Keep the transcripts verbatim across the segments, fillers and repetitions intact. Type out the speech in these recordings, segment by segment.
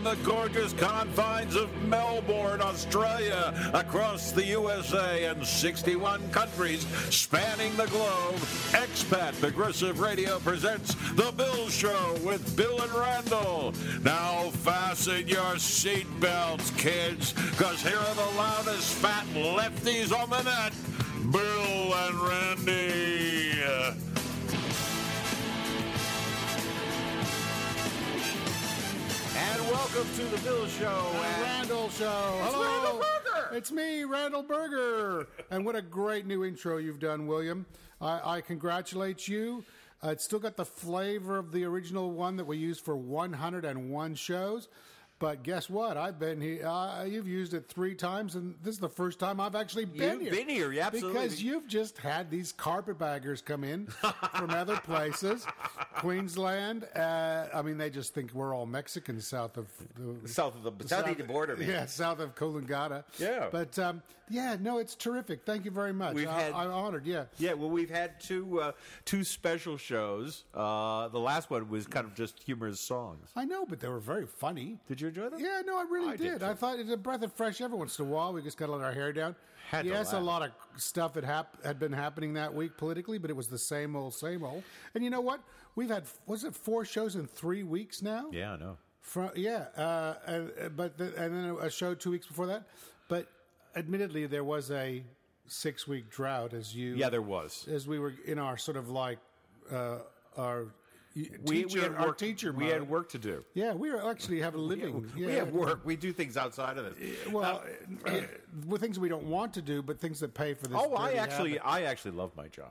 the gorgeous confines of Melbourne, Australia, across the U S A and sixty-one countries spanning the globe, Expat Progressive Radio presents The Bill Show with Bill and Randall. Now fasten your seatbelts, kids, because here are the loudest fat lefties on the net, Bill and Randy. And welcome to the Bill Show and Randall Show. It's Hello. Randall Berger. It's me, Randall Berger. And what a great new intro you've done, William. I, I congratulate you. Uh, it's still got the flavor of the original one that we used for one hundred one shows. But guess what? I've been here. Uh, you've used it three times, and this is the first time I've actually been You've here. been here, yeah, absolutely. Because you've just had these carpetbaggers come in from other places, Queensland. Uh, I mean, they just think we're all Mexicans south of the south of the south of the border. Man. Yeah, south of Coolangatta. Yeah, but um, yeah, no, it's terrific. Thank you very much. We've I, had, I'm honored. Yeah, yeah. Well, we've had two uh, two special shows. Uh, the last one was kind of just humorous songs. I know, but they were very funny. Did you enjoy them? Yeah, no, I really I did. did I thought it's a breath of fresh air every once in a while. We just got to let our hair down. Had yes, to a lot of stuff had, hap- had been happening that week politically, but it was the same old, same old. And you know what? We've had, was it four shows in three weeks now? Yeah, I know. From, yeah, uh, and, but the, and then a show two weeks before that. But admittedly, there was a six-week drought as you... Yeah, there was. As we were in our sort of like uh, our... We, teacher, we had our work, teacher we mode. had work to do. Yeah, we are actually have a living. We, yeah. we have work. We do things outside of this. Well, uh, uh, with things we don't want to do, but things that pay for this. Oh, I actually, habit. I actually love my job.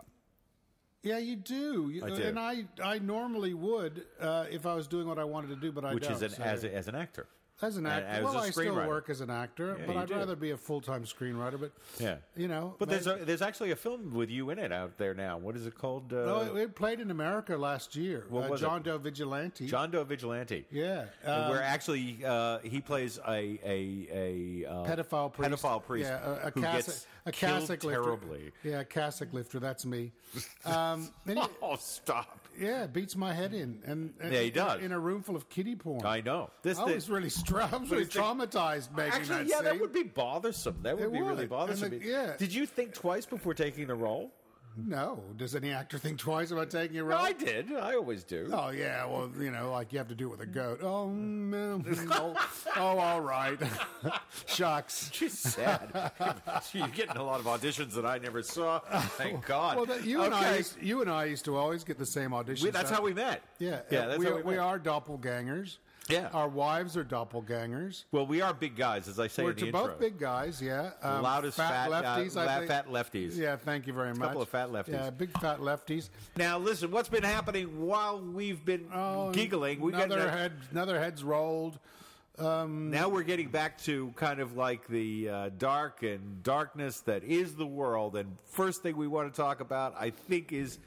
Yeah, you do. You, I do. And I, I normally would uh, if I was doing what I wanted to do, but I Which don't. is an, so. as, a, as an actor. As an actor, as well, a I still screenwriter. work as an actor, Yeah, but you I'd do. rather be a full-time screenwriter. But Yeah. you know, But there's maybe- a, there's actually a film with you in it out there now. What is it called? Uh, no, it, it played in America last year. What uh, was John it? Doe Vigilante. John Doe Vigilante. Yeah, And where um, actually uh, he plays a a, a uh, pedophile priest. pedophile priest Yeah, a, a, who cassock, gets a killed cassock lifter. terribly. Yeah, a cassock lifter. That's me. Um, and he- Oh, stop! yeah, beats my head in, and, and Yeah, he does. in, in a room full of kiddie porn. I know this. I the- was really, stra- I was really it's the- traumatized making Actually, that yeah, scene. that would be bothersome. That would It be really would. bothersome. And the- yeah. Did you think twice before taking the role? No, does any actor think twice about taking a No, role? I did. I always do. Oh yeah, well you know, like you have to do it with a goat. Oh, no, oh, oh, all right. Shucks. She's sad. You're getting a lot of auditions that I never saw. Thank God. Well, that, you and I, Okay. used, you and I used to always get the same auditions. We- that's how we met. Yeah, yeah. That's we, how we, we met. are doppelgangers. Yeah. Our wives are doppelgangers. Well, we are big guys, as I say We're in the to intro. both big guys, yeah. The loudest fat, lefties, uh, I la- think. fat lefties. Yeah, thank you very much. couple of fat lefties. Yeah, big fat lefties. Now, listen, what's been happening while we've been Oh, giggling? We got another that- head, another head's rolled. Um, Now we're getting back to kind of like the uh, dark and darkness that is the world. And first thing we want to talk about, I think, is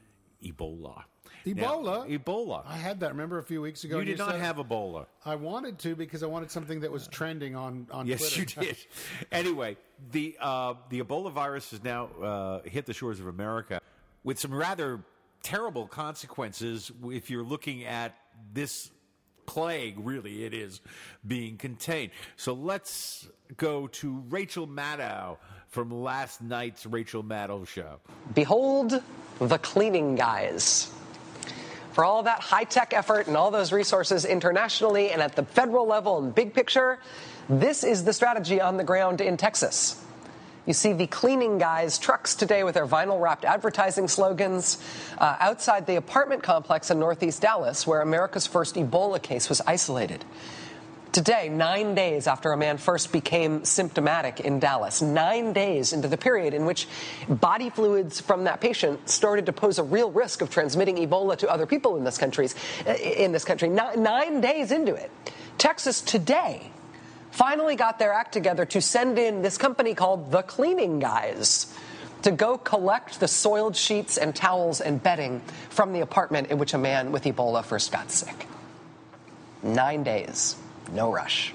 Ebola. Ebola? Now, Ebola. I had that. Remember a few weeks ago? You and did not said- have Ebola. I wanted to because I wanted something that was trending on on Yes, Twitter. you did. Anyway, the uh, the Ebola virus has now uh, hit the shores of America with some rather terrible consequences. If you're looking at this plague, really, it is being contained. So let's go to Rachel Maddow from last night's Rachel Maddow show. Behold the cleaning guys. For all that high-tech effort and all those resources internationally and at the federal level and big picture, this is the strategy on the ground in Texas. You see the cleaning guys' trucks today with their vinyl-wrapped advertising slogans uh, outside the apartment complex in northeast Dallas, where America's first Ebola case was isolated. Today, nine days after a man first became symptomatic in Dallas, nine days into the period in which body fluids from that patient started to pose a real risk of transmitting Ebola to other people in this country, in this country, nine days into it, Texas today finally got their act together to send in this company called The Cleaning Guys to go collect the soiled sheets and towels and bedding from the apartment in which a man with Ebola first got sick. Nine days. No rush.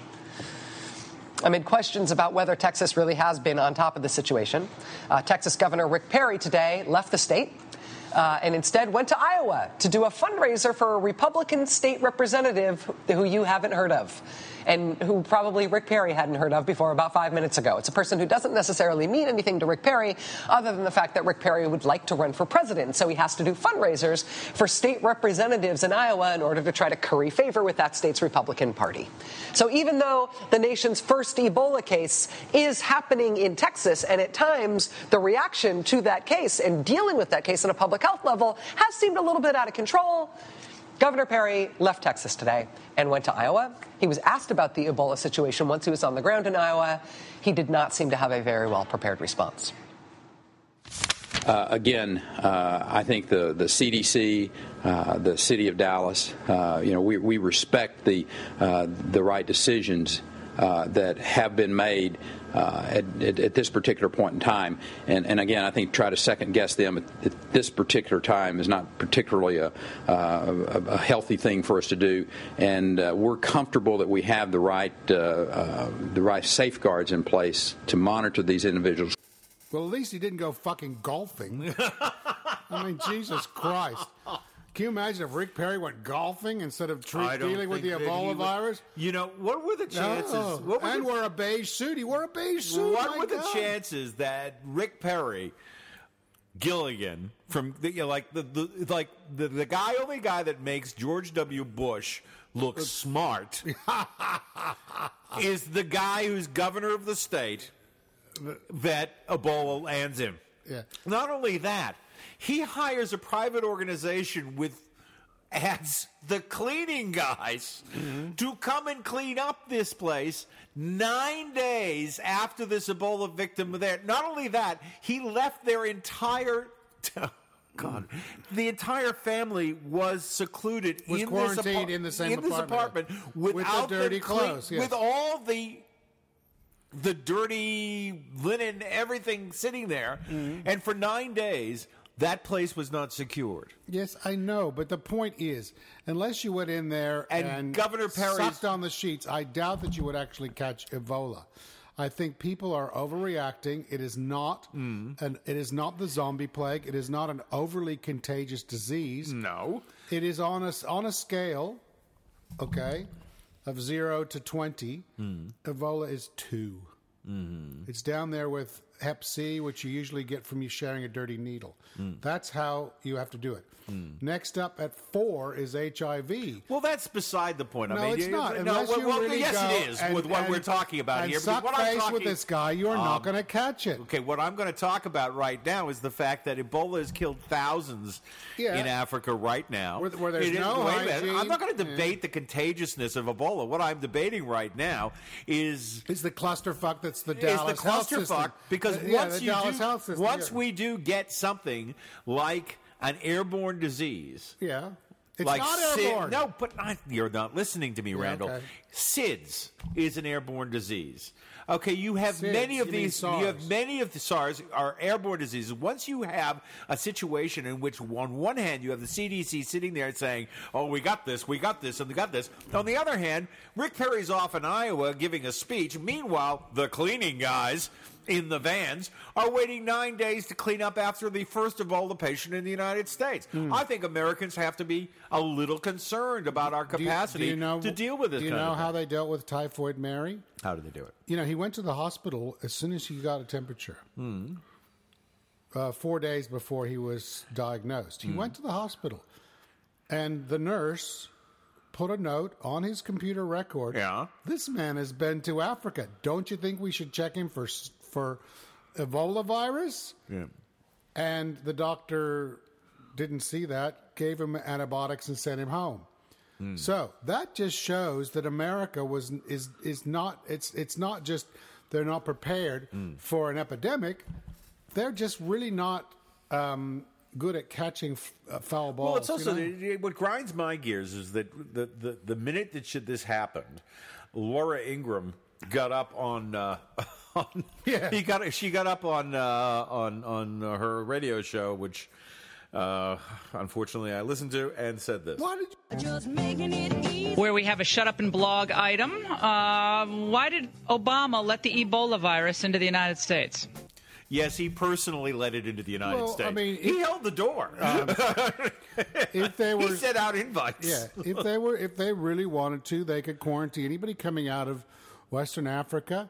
Amid questions about whether Texas really has been on top of the situation, uh, Texas Governor Rick Perry today left the state uh, and instead went to Iowa to do a fundraiser for a Republican state representative who you haven't heard of, and who probably Rick Perry hadn't heard of before about five minutes ago. It's a person who doesn't necessarily mean anything to Rick Perry, other than the fact that Rick Perry would like to run for president. So he has to do fundraisers for state representatives in Iowa in order to try to curry favor with that state's Republican Party. So even though the nation's first Ebola case is happening in Texas, and at times the reaction to that case and dealing with that case on a public health level has seemed a little bit out of control, Governor Perry left Texas today and went to Iowa. He was asked about the Ebola situation once he was on the ground in Iowa. He did not seem to have a very well-prepared response. Uh, again, uh, I think the, the C D C, uh, the city of Dallas, uh, you know, we, we respect the, uh, the right decisions uh, that have been made Uh, at, at, at this particular point in time. And, and again, I think try to second guess them at, at this particular time is not particularly a, uh, a, a healthy thing for us to do. And uh, we're comfortable that we have the right uh, uh, the right safeguards in place to monitor these individuals. Well, at least he didn't go fucking golfing. I mean, Jesus Christ. Can you imagine if Rick Perry went golfing instead of treat dealing with the Ebola would, virus? You know, what were the chances? No. What were and the, wore a beige suit. He wore a beige suit. What were God. the chances that Rick Perry, Gilligan, from the, you know, like the, the like the, the guy, only guy that makes George W. Bush look smart, is the guy who's governor of the state that Ebola lands him? Yeah. Not only that, he hires a private organization with as the cleaning guys mm-hmm. to come and clean up this place nine days after this Ebola victim was there. Not only that, he left their entire God, the entire family was secluded was in quarantined this apar- in the same in this apartment, apartment without with the dirty them clean, clothes, yes. with all the the dirty linen, everything sitting there, mm-hmm. and for nine days. That place was not secured. Yes, I know, but the point is, unless you went in there and, and Governor Perry sucked on the sheets, I doubt that you would actually catch Ebola. I think people are overreacting. It is not, mm. an, it is not the zombie plague. It is not an overly contagious disease. No, it is on a on a scale, okay, of zero to twenty. Mm. Ebola is two. Mm-hmm. It's down there with Hep C, which you usually get from you sharing a dirty needle. Mm. That's how you have to do it. Mm. Next up at four is H I V. Well, that's beside the point. No, I mean, it's not. No, Unless well, you well, really yes, go it is and, with what and, we're talking about and here. Suck what I'm face talking, with this guy, you're um, not going to catch it. Okay, what I'm going to talk about right now is the fact that Ebola has killed thousands yeah. in Africa right now. Where, where there's it, no wait hygiene. I'm not going to debate yeah. the contagiousness of Ebola. What I'm debating right now is is the clusterfuck that's the Dallas is the health system. clusterfuck because uh, yeah, once the you Dallas do, health system, once yeah. we do get something like an airborne disease, yeah. It's like not airborne. SID, no, but not, you're not listening to me, yeah, Randall. Okay. SIDS is an airborne disease. Okay, you have SIDS, many of you these. mean You have many of the SARS are airborne diseases. Once you have a situation in which, on one hand, you have the C D C sitting there saying, "Oh, we got this, we got this, and we got this." On the other hand, Rick Perry's off in Iowa giving a speech. Meanwhile, the cleaning guys in the vans are waiting nine days to clean up after the first Ebola patient in the United States. Mm. I think Americans have to be a little concerned about our capacity do you, do you know, to deal with this. Do you kind know of how they dealt with Typhoid Mary? How did they do it? You know, he went to the hospital as soon as he got a temperature. Mm. Uh, four days before he was diagnosed. He mm. went to the hospital, and the nurse put a note on his computer record. Yeah. This man has been to Africa. Don't you think we should check him for for Ebola virus? Yeah. And the doctor didn't see that, gave him antibiotics and sent him home. Mm. So that just shows that America was is is not it's it's not just they're not prepared mm. for an epidemic. They're just really not um, good at catching f- uh, foul balls. Well, it's also you know? the, what grinds my gears is that the the, the minute that should this happened, Laura Ingraham got up on. Uh, on yeah. he got she got up on uh, on on her radio show, which uh, unfortunately I listened to, and said this. Why did you- Just making it easy. Where we have a shut up and blog item. Uh, why did Obama let the Ebola virus into the United States? Yes, he personally let it into the United Well, States. I mean, he it- held the door. Um, if they were, he sent out invites. yeah, if they were, if they really wanted to, they could quarantine anybody coming out of Western Africa,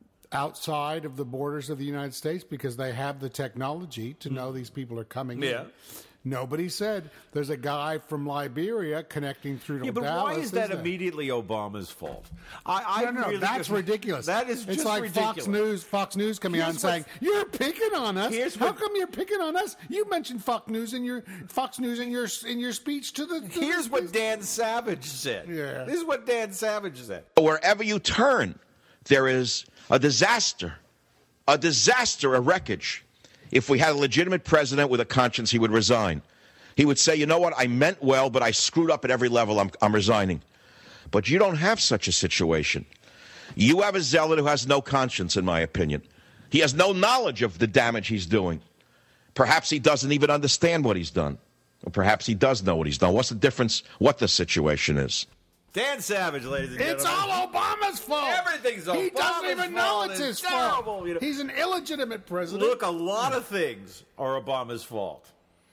outside of the borders of the United States, because they have the technology to know these people are coming Yeah. in. Nobody said there's a guy from Liberia connecting through to Yeah, but Dallas. why is that immediately Obama's fault? I, I No, no, really that's ridiculous. That is it's just like ridiculous. Fox News. Fox News coming out and Here's saying what- you're picking on us. Here's How what- come you're picking on us? You mentioned Fox News in your Fox News in your in your speech to the. To Here's the, what Dan Savage said. Yeah. This is what Dan Savage said. Wherever you turn, there is a disaster, a disaster, a wreckage. If we had a legitimate president with a conscience, he would resign. He would say, you know what, I meant well, but I screwed up at every level. I'm, I'm resigning. But you don't have such a situation. You have a zealot who has no conscience, in my opinion. He has no knowledge of the damage he's doing. Perhaps he doesn't even understand what he's done. Or perhaps he does know what he's done. What's the difference what the situation is? Dan Savage, ladies and It's gentlemen. all Obama's fault. Everything's He doesn't Obama's even know fault. it's It's his terrible, fault. you know. He's an illegitimate president. Look, a lot of things are Obama's fault.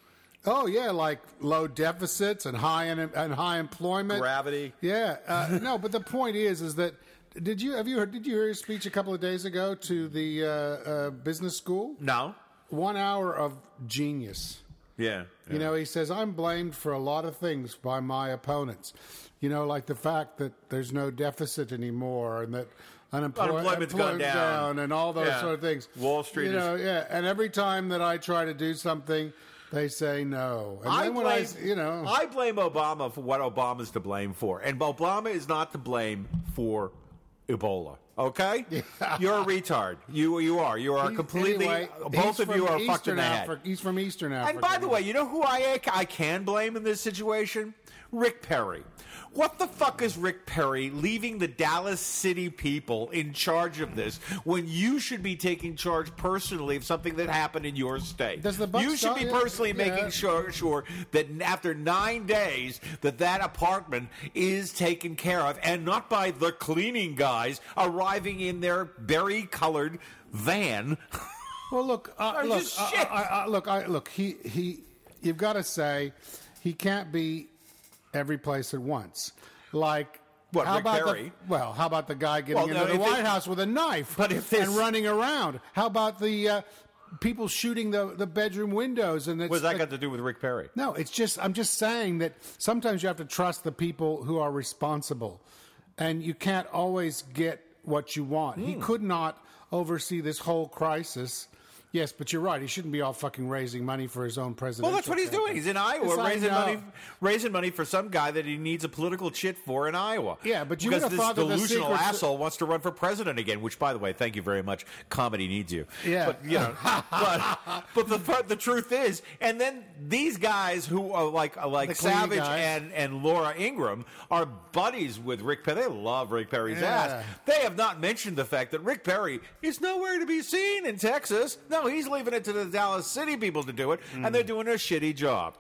Oh yeah, like low deficits and high un- and high employment, Gravity. Yeah, uh, no, but the point is, is that did you have you heard, did you hear his speech a couple of days ago to the uh, uh, business school? No. One hour of genius. Yeah. You know, he says, I'm blamed for a lot of things by my opponents. You know, like the fact that there's no deficit anymore and that unemploy- Unemployment's gone employment's down. and all those Yeah. sort of things. Wall Street You is- know, yeah. And every time that I try to do something, they say no. And I then when blame, I, you know. I blame Obama for what Obama's to blame for. And Obama is not to blame for Ebola. Okay? You're a retard. You you are. You are He- completely. anyway, both he's of you from are fucked in Eastern the head. Afri- He's from Eastern Africa. And by the way, you know who I I can blame in this situation? Rick Perry. What the fuck is Rick Perry leaving the Dallas City people in charge of this when you should be taking charge personally of something that happened in your state? Does the buck you should be stop- personally yeah. making sure, sure that after nine days that that apartment is taken care of and not by the cleaning guys arriving in their berry-colored van. Well, look, uh, There's look, just I, shit. I, I, look, I, look. He, he. You've got to say, he can't be every place at once. Like, What, how Rick about Perry? the, well, how about the guy getting Well, into no, the if White it- House with a knife But if and this- running around? How about the uh, people shooting the, the bedroom windows? And it's What's that like- got to do with Rick Perry? No, it's just I'm just saying that sometimes you have to trust the people who are responsible, and you can't always get what you want. Hmm. He could not oversee this whole crisis. Yes, but you're right. He shouldn't be all fucking raising money for his own presidential. Well, that's what he's campaign. doing. He's in Iowa Yes, I raising know. money, raising money for some guy that he needs a political chit for in Iowa. Yeah, but you because would have this thought that the delusional Secret- asshole wants to run for president again. Which, by the way, thank you very much. Comedy needs you. Yeah. but you know, but but the but the truth is, and then these guys who are like like The cleaning Savage guys. and and Laura Ingraham are buddies with Rick Perry. They love Rick Perry's Yeah. ass. They have not mentioned the fact that Rick Perry is nowhere to be seen in Texas. No, he's leaving it to the Dallas City people to do it, Mm. and they're doing a shitty job.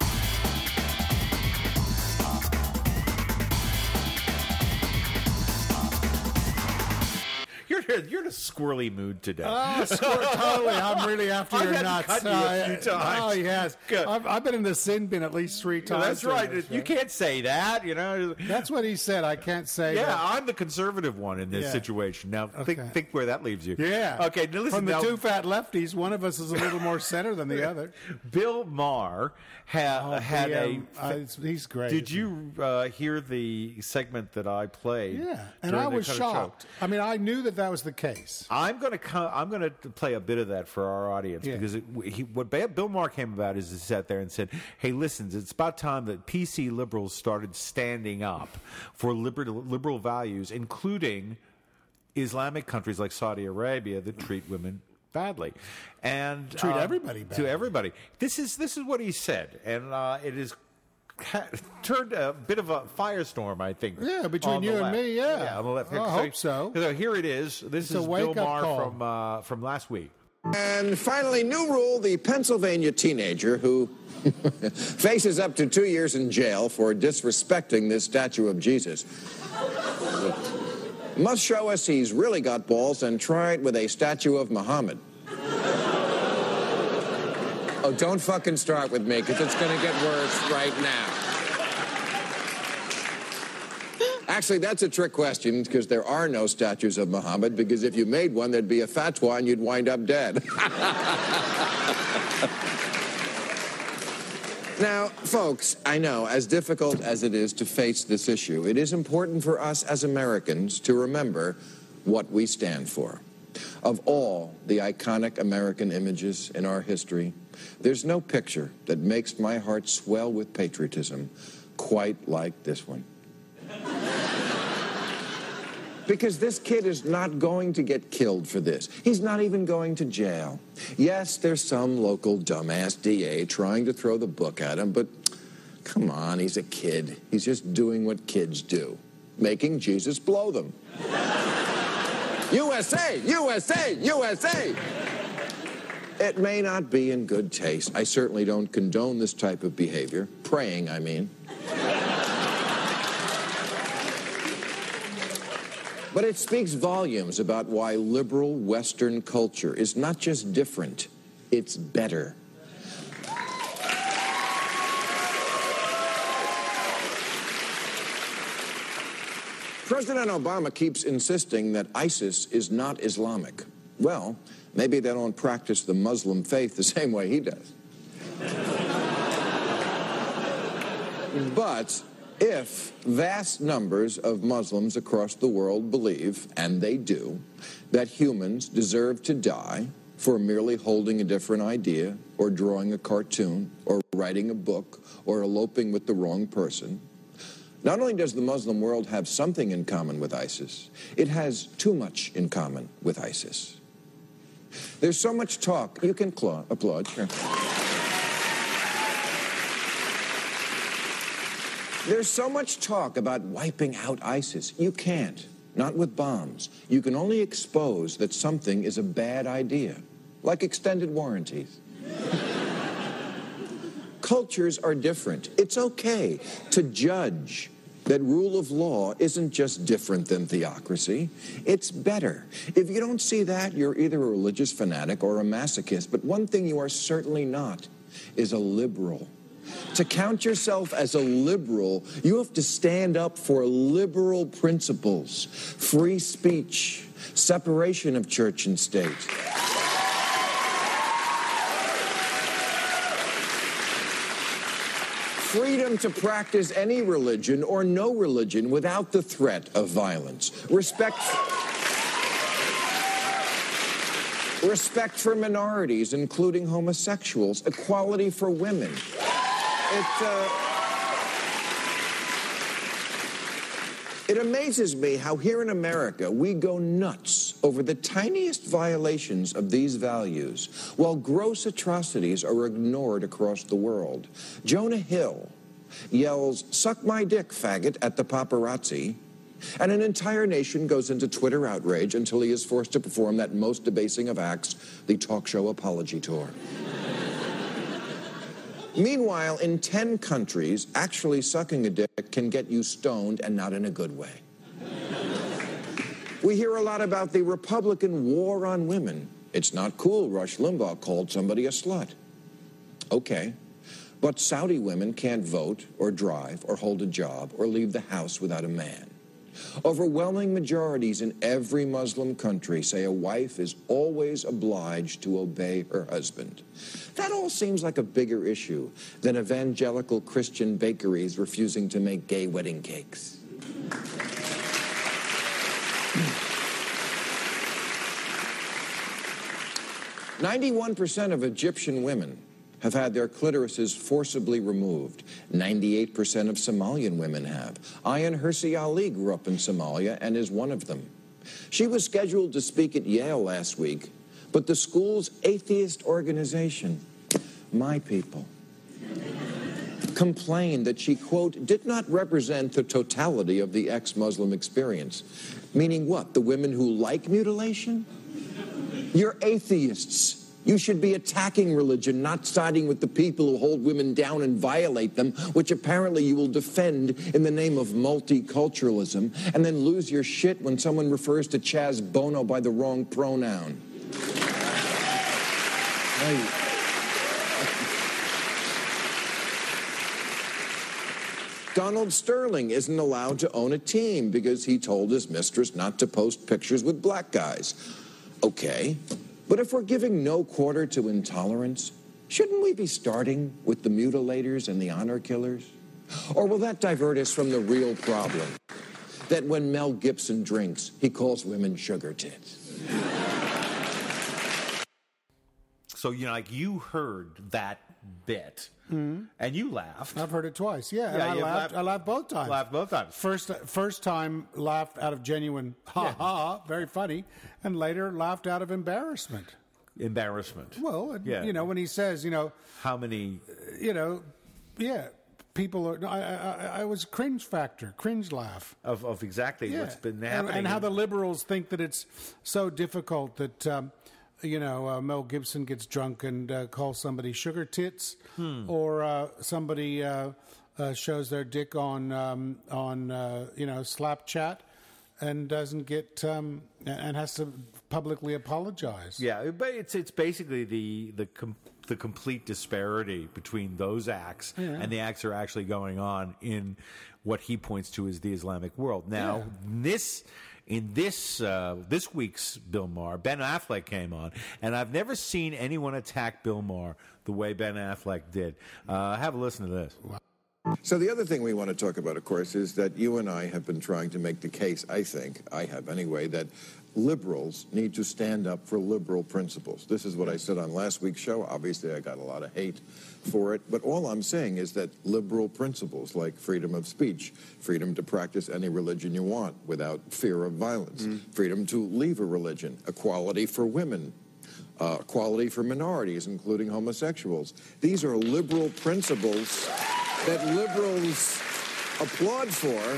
You're you're in a squirrely mood today. Oh, score, totally. I'm really after I've your had to nuts. cut you a Uh, few times. Oh, yes. Good. I've, I've been in the sin bin at least three Yeah, times. that's during right. this You show. can't say that, you know. That's what he said. I can't say Yeah, that. I'm the conservative one in this Yeah. situation. Now, think Okay. think where that leaves you. Yeah. Okay. Now listen. From the now, two fat lefties, one of us is a little more center than the other. Bill Maher ha- Oh, had the, a. um, uh, it's- he's great. Did you uh, hear the segment that I played? Yeah, and during I the was kind of show? shocked. I mean, I knew that that was the case. I'm going to come, I'm going to play a bit of that for our audience Yeah. because it, he, what Ba- Bill Maher came about is he sat there and said, "Hey, listen, it's about time that P C liberals started standing up for liberal, liberal values, including Islamic countries like Saudi Arabia that treat women badly and Treat uh, everybody to badly. everybody." This is this is what he said, and uh, it is. Ha- turned a bit of a firestorm, I think. Yeah, between on the you and left. me, yeah. yeah, on the left. I hope so. So here it is. This It's a is Bill wake-up Maher call. from uh, from last week. And finally, new rule, the Pennsylvania teenager who faces up to two years in jail for disrespecting this statue of Jesus must show us he's really got balls and try it with a statue of Muhammad. Oh, don't fucking start with me, because it's going to get worse right now. Actually, that's a trick question, because there are no statues of Muhammad, because if you made one, there'd be a fatwa and you'd wind up dead. Now, folks, I know, as difficult as it is to face this issue, it is important for us as Americans to remember what we stand for. Of all the iconic American images in our history, there's no picture that makes my heart swell with patriotism quite like this one. Because this kid is not going to get killed for this. He's not even going to jail. Yes, there's some local dumbass D A trying to throw the book at him, but come on, he's a kid. He's just doing what kids do, making Jesus blow them. U S A, U S A, U S A! It may not be in good taste. I certainly don't condone this type of behavior. Praying, I mean. But it speaks volumes about why liberal Western culture is not just different, it's better. President Obama keeps insisting that ISIS is not Islamic. Well, maybe they don't practice the Muslim faith the same way he does. But if vast numbers of Muslims across the world believe, and they do, that humans deserve to die for merely holding a different idea, or drawing a cartoon, or writing a book, or eloping with the wrong person, not only does the Muslim world have something in common with ISIS, it has too much in common with ISIS. There's so much talk. You can applaud, applaud, sure. There's so much talk about wiping out ISIS. You can't, not with bombs. You can only expose that something is a bad idea, like extended warranties. Cultures are different. It's okay to judge that rule of law isn't just different than theocracy. It's better. If you don't see that, you're either a religious fanatic or a masochist. But one thing you are certainly not is a liberal. To count yourself as a liberal, you have to stand up for liberal principles, free speech, separation of church and state. Freedom to practice any religion or no religion without the threat of violence. Respect, respect for minorities, including homosexuals. Equality for women. It, uh, it amazes me how here in America we go nuts over the tiniest violations of these values, while gross atrocities are ignored across the world. Jonah Hill yells, "Suck my dick, faggot," at the paparazzi, and an entire nation goes into Twitter outrage until he is forced to perform that most debasing of acts, the talk show apology tour. Meanwhile, in ten countries, actually sucking a dick can get you stoned, and not in a good way. We hear a lot about the Republican war on women. It's not cool Rush Limbaugh called somebody a slut. Okay, but Saudi women can't vote or drive or hold a job or leave the house without a man. Overwhelming majorities in every Muslim country say a wife is always obliged to obey her husband. That all seems like a bigger issue than evangelical Christian bakeries refusing to make gay wedding cakes. ninety-one percent of Egyptian women have had their clitorises forcibly removed. ninety-eight percent of Somalian women have. Ayaan Hirsi Ali grew up in Somalia and is one of them. She was scheduled to speak at Yale last week, but the school's atheist organization, My People, complained that she, quote, did not represent the totality of the ex-Muslim experience. Meaning what? The women who like mutilation? You're atheists. You should be attacking religion, not siding with the people who hold women down and violate them, which apparently you will defend in the name of multiculturalism, and then lose your shit when someone refers to Chaz Bono by the wrong pronoun. Hey. Donald Sterling isn't allowed to own a team because he told his mistress not to post pictures with black guys. Okay, but if we're giving no quarter to intolerance, shouldn't we be starting with the mutilators and the honor killers? Or will that divert us from the real problem? That when Mel Gibson drinks, he calls women sugar tits. So, you know, like you heard that bit mm-hmm. and you laughed. I've heard it twice. Yeah, and yeah I laughed, laughed. I laughed both times. Laughed both times. First, first time laughed out of genuine ha yeah. ha, very funny, and later laughed out of embarrassment. Embarrassment. Well, yeah. you know, when he says, you know, how many, you know, yeah. People are. I, I, I was cringe factor, cringe laugh of of exactly yeah. what's been happening, and, and how the liberals think that it's so difficult that um, you know uh, Mel Gibson gets drunk and uh, calls somebody sugar tits, hmm. or uh, somebody uh, uh, shows their dick on um, on uh, you know Slapchat and doesn't get um, and has to publicly apologize. Yeah, but it's it's basically the the. Com- the complete disparity between those acts yeah. and the acts that are actually going on in what he points to as the Islamic world. Now, yeah. this in this uh, this week's Bill Maher, Ben Affleck came on, and I've never seen anyone attack Bill Maher the way Ben Affleck did. Uh, have a listen to this. So the other thing we want to talk about, of course, is that you and I have been trying to make the case, I think, I have anyway, that liberals need to stand up for liberal principles. This is what I said on last week's show. Obviously, I got a lot of hate for it. But all I'm saying is that liberal principles like freedom of speech, freedom to practice any religion you want without fear of violence, mm. freedom to leave a religion, equality for women, uh, equality for minorities, including homosexuals. These are liberal principles that liberals applaud for.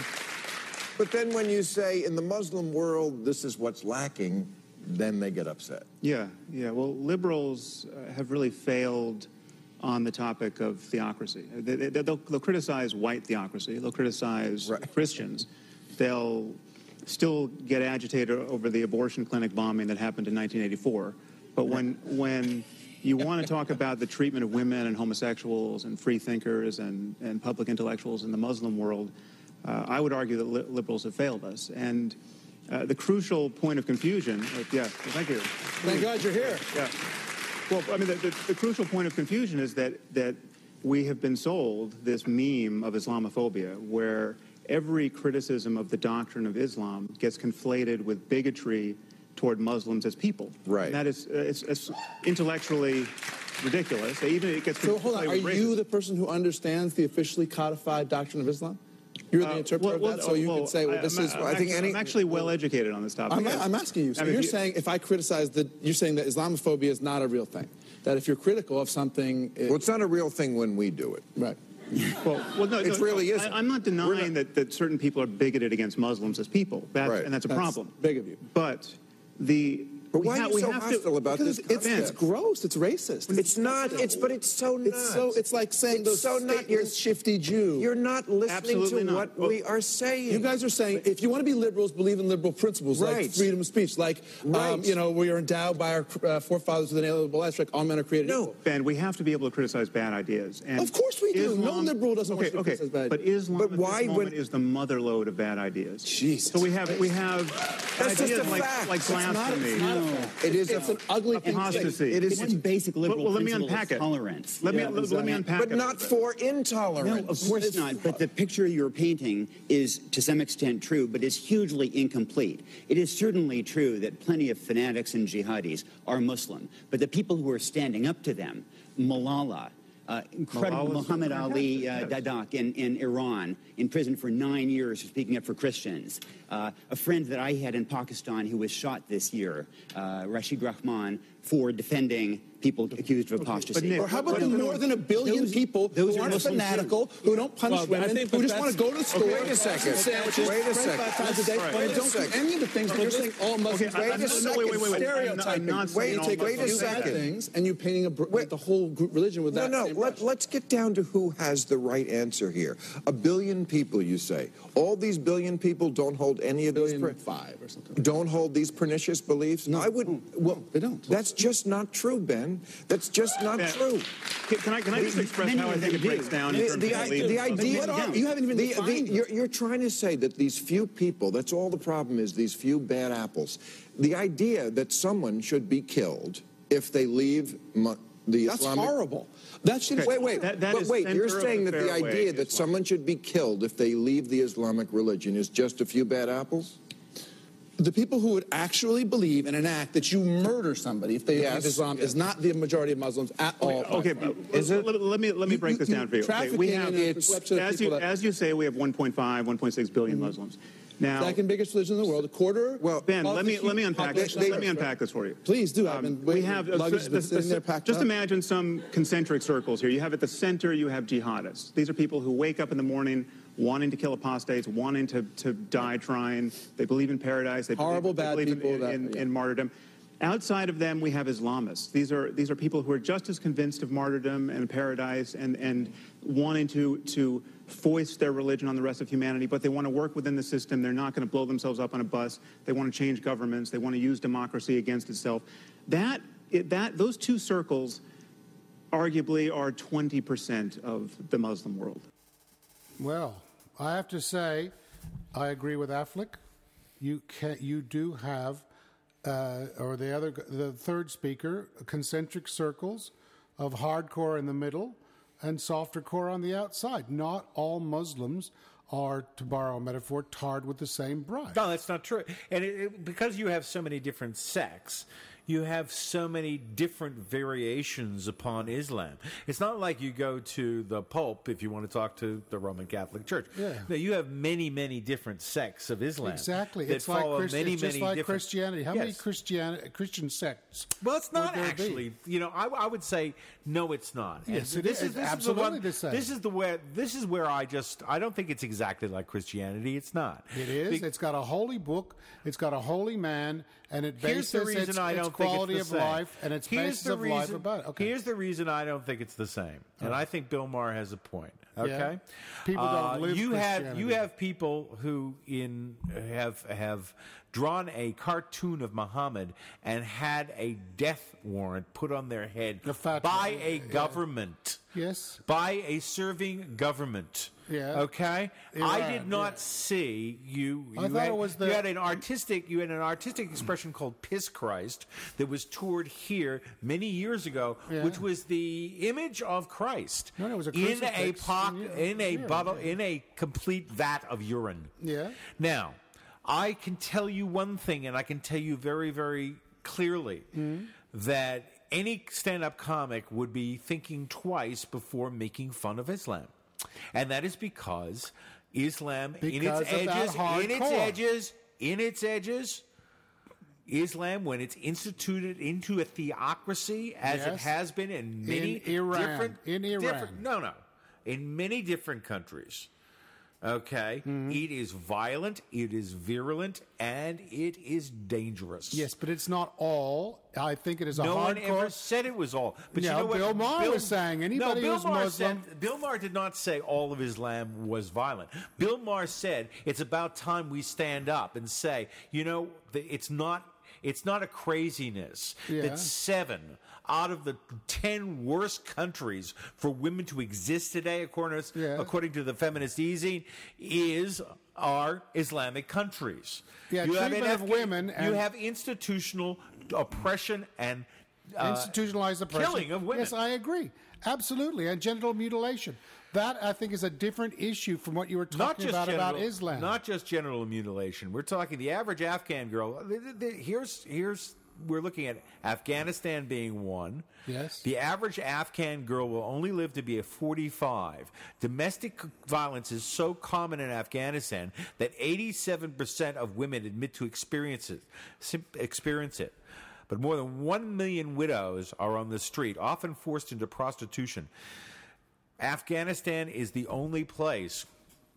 But then when you say, in the Muslim world, this is what's lacking, then they get upset. Yeah, yeah. Well, liberals uh, have really failed on the topic of theocracy. They, they, they'll, they'll criticize white theocracy. They'll criticize right. Christians. They'll still get agitated over the abortion clinic bombing that happened in nineteen eighty-four. But when when you want to talk about the treatment of women and homosexuals and free thinkers and, and public intellectuals in the Muslim world, Uh, I would argue that li- liberals have failed us. And uh, the crucial point of confusion, uh, yeah, well, thank you. Thank God you're here. Yeah. Well, I mean, the, the, the crucial point of confusion is that, that we have been sold this meme of Islamophobia, where every criticism of the doctrine of Islam gets conflated with bigotry toward Muslims as people. Right. And that is, uh, it's, it's intellectually ridiculous. Even it gets so hold on, are you the person who understands the officially codified doctrine of Islam? You're the interpreter uh, well, of that, so you well, can say, well, this I'm, is... I'm I think actually, any, I'm actually well educated on this topic. I'm, I'm asking you. So I mean, you're you, saying if I criticize the... You're saying that Islamophobia is not a real thing. That if you're critical of something... It, well, it's not a real thing when we do it. Right. Well, well no, it no, really no, isn't. I, I'm not denying not, that, that certain people are bigoted against Muslims as people, that, right. and that's a that's problem. Big of you. But the... But why ha- are you so hostile to, about this? It's, it's gross. It's racist. It's not. It's but it's so not. It's so. It's like saying it's those so not. You're shifty Jew. You're not listening Absolutely to not. what well, we are saying. You guys are saying if you want to be liberals, believe in liberal principles right. like freedom of speech, like right. um, you know we are endowed by our uh, forefathers with an inalienable rights, like all men are created no, equal. Ben, we have to be able to criticize bad ideas. And of course we do. Islam, no liberal doesn't okay, want to okay, criticize bad but ideas. Islam but at why this moment would, is the motherlode of bad ideas. Jesus. So we have we have That's ideas just a like, fact. like blasphemy. It's not a fact. It is it's a, an ugly apostasy. It is It's basic liberal well, let me principle unpack of it. tolerance. Let me Yeah, let, exactly. let me unpack but it. not for intolerance. No, of course not. But the picture you're painting is to some extent true, but is hugely incomplete. It is certainly true that plenty of fanatics and jihadis are Muslim, but the people who are standing up to them, Malala, Uh, incredible Malala's Muhammad Ali uh, yes. Dadak in, in Iran, in prison for nine years for speaking up for Christians. Uh, a friend that I had in Pakistan who was shot this year, uh, Rashid Rahman, for defending people accused of apostasy. Nick, or how about the more than a billion those, people those who are aren't Muslims fanatical, too. who don't punish Well, women, think, who just want to go to the store, wait a second. sandwiches, Wait a pray second. five times a day, Right. and Wait a don't do second. any of the things that you're saying all Muslims Okay, wait I- a I- no, second. wait, wait, wait, wait. Stereotyping. I'm not saying you all take wait a you second. things and you're painting a, br- Wait. the whole group religion with No, that no. same Let, brush. let's get down to who has the right answer here. A billion people, you say. All these billion people don't hold any of billion these. five or something. Don't hold these pernicious beliefs. No, I would. no, Well, no, they don't. That's just not true, Ben. That's just not Ben, true. Can, can I can I just express Many how I of think them it breaks do. down in The, terms the, of i- belief? the idea, What are- you haven't even the, defined the, them. you're, you're trying to say that these few people, that's all the problem is, these few bad apples. The idea that someone should be killed if they leave mu- the That's Islamic... horrible. That should Wait, wait, That- that but is wait, you're center of saying the that the fairway idea that Islam. someone should be killed if they leave the Islamic religion is just a few bad apples? the people who would actually believe and enact that you murder somebody if they Yes. leave Islam is not the majority of Muslims at all. Okay, my friend. is it? Let, let me let me You- break you- this you down for you. Okay, trafficking we have in a it's, subset of as you people that- as you say, we have one point five, one point six billion Muslims. Now, Second biggest religion in the world, a quarter. Well, Ben, let me of let me the unpack this. population Let me of unpack this for you. Please do. I've Um, been we waiting. have uh, luggage has been this- sitting this- there packed just up. imagine some concentric circles here. You have at the center, you have jihadists. These are people who wake up in the morning wanting to kill apostates, wanting to, to die trying. They believe in paradise. They Horrible, believe, bad they believe people in, that- in, yeah. in martyrdom. Outside of them, we have Islamists. These are these are people who are just as convinced of martyrdom and paradise and, and wanting to to foist their religion on the rest of humanity, but they want to work within the system. They're not going to blow themselves up on a bus. They want to change governments. They want to use democracy against itself. That it, that those two circles, arguably, are twenty percent of the Muslim world. Well, I have to say, I agree with Affleck. You can, you do have, uh, or the other, the third speaker, concentric circles of hardcore in the middle and softer core on the outside. Not all Muslims are, to borrow a metaphor, tarred with the same brush. No, that's not true. And it, it, because you have so many different sects, you have so many different variations upon Islam. It's not like you go to the Pope if you want to talk to the Roman Catholic Church. Yeah. No, you have many, many different sects of Islam. Exactly. That It's like, follow Christ- many, it's just many like different- Christianity. How Yes. many Christian, Christian sects? Well, it's not would there be? actually. You know, I, I would say no, it's not. And Yes, it this is. is this Absolutely is the, one, the same. This is the where. This is where I just. I don't think it's exactly like Christianity. It's not. It is. Be- It's got a holy book. It's got a holy man, and it Here's bases the reason its, I its don't think quality it's of the same. life and its Here's basis the of life reason- about it. Okay. Here's the reason I don't think it's the same, and I think Bill Maher has a point. Okay, People don't Uh, live You have Christianity. you have people who in have have drawn a cartoon of Muhammad and had a death warrant put on their head A fatwa, by a yeah. government. Yes. By a serving government. Yeah. Okay. I Iran, did not yeah. see you. I you thought had, it was the- you had an artistic. You had an artistic expression called "Piss Christ" that was toured here many years ago, Yeah. which was the image of Christ No, no, it was a in a crucifix poc, in u- in a urine, bottle, yeah. in a complete vat of urine. Yeah. Now, I can tell you one thing, and I can tell you very, very clearly Mm-hmm. that any stand-up comic would be thinking twice before making fun of Islam, and that is because Islam, in Because its of that edges, in its hardcore. edges, in its edges. Islam, when it's instituted into a theocracy, as it Yes. has been in many In Iran. different, In Iran. different, no, no, in many different countries. Okay, Mm-hmm. it is violent, it is virulent, and it is dangerous. Yes, but it's not all. I think it is a no one hardcore. ever said it was all. But No, you know what? Bill Maher was saying anybody no, Bill who's Maher Muslim- Said, Bill Maher did not say all of Islam was violent. Bill Maher said it's about time we stand up and say, you know, the, it's not. It's not a craziness Yeah. that seven out of the ten worst countries for women to exist today, according to, Yeah. according to the feminist easing, is are Islamic countries. Yeah, you have treatment of Afga- women You and- have institutional oppression and uh, Institutionalized oppression. killing of women. Yes, I agree. Absolutely. And genital mutilation. That, I think, is a different issue from what you were Not talking just about genital, about Islam. Not just genital mutilation. We're talking the average Afghan girl. th- th- th- Here's here's we're looking at Afghanistan being one. Yes. The average Afghan girl will only live to be a forty-five. Domestic violence is so common in Afghanistan that eighty-seven percent of women admit to experience it. sim- Experience it. But more than one million widows are on the street, often forced into prostitution. Afghanistan is the only place,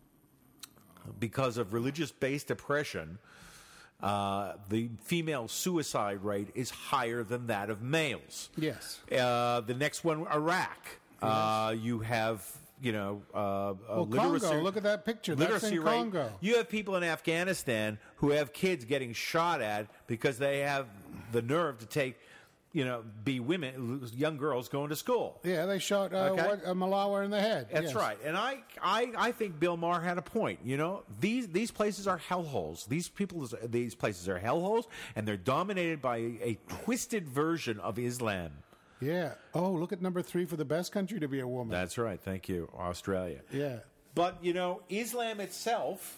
because of religious-based oppression, uh, the female suicide rate is higher than that of males. Yes. Uh, the next one, Iraq. Uh, you have, you know, uh, Well, literacy. Congo, look at that picture. That's Literacy in rate. Congo. You have people in Afghanistan who have kids getting shot at because they have the nerve to take you know, be women, young girls going to school. Yeah, they shot uh, Okay. what, uh, Malawi in the head. That's Yes. right, and I, I, I think Bill Maher had a point. You know, these these places are hellholes. These people, these places are hellholes, and they're dominated by a, a twisted version of Islam. Yeah. Oh, look at number three for the best country to be a woman. That's right. Thank you, Australia. Yeah. But you know, Islam itself.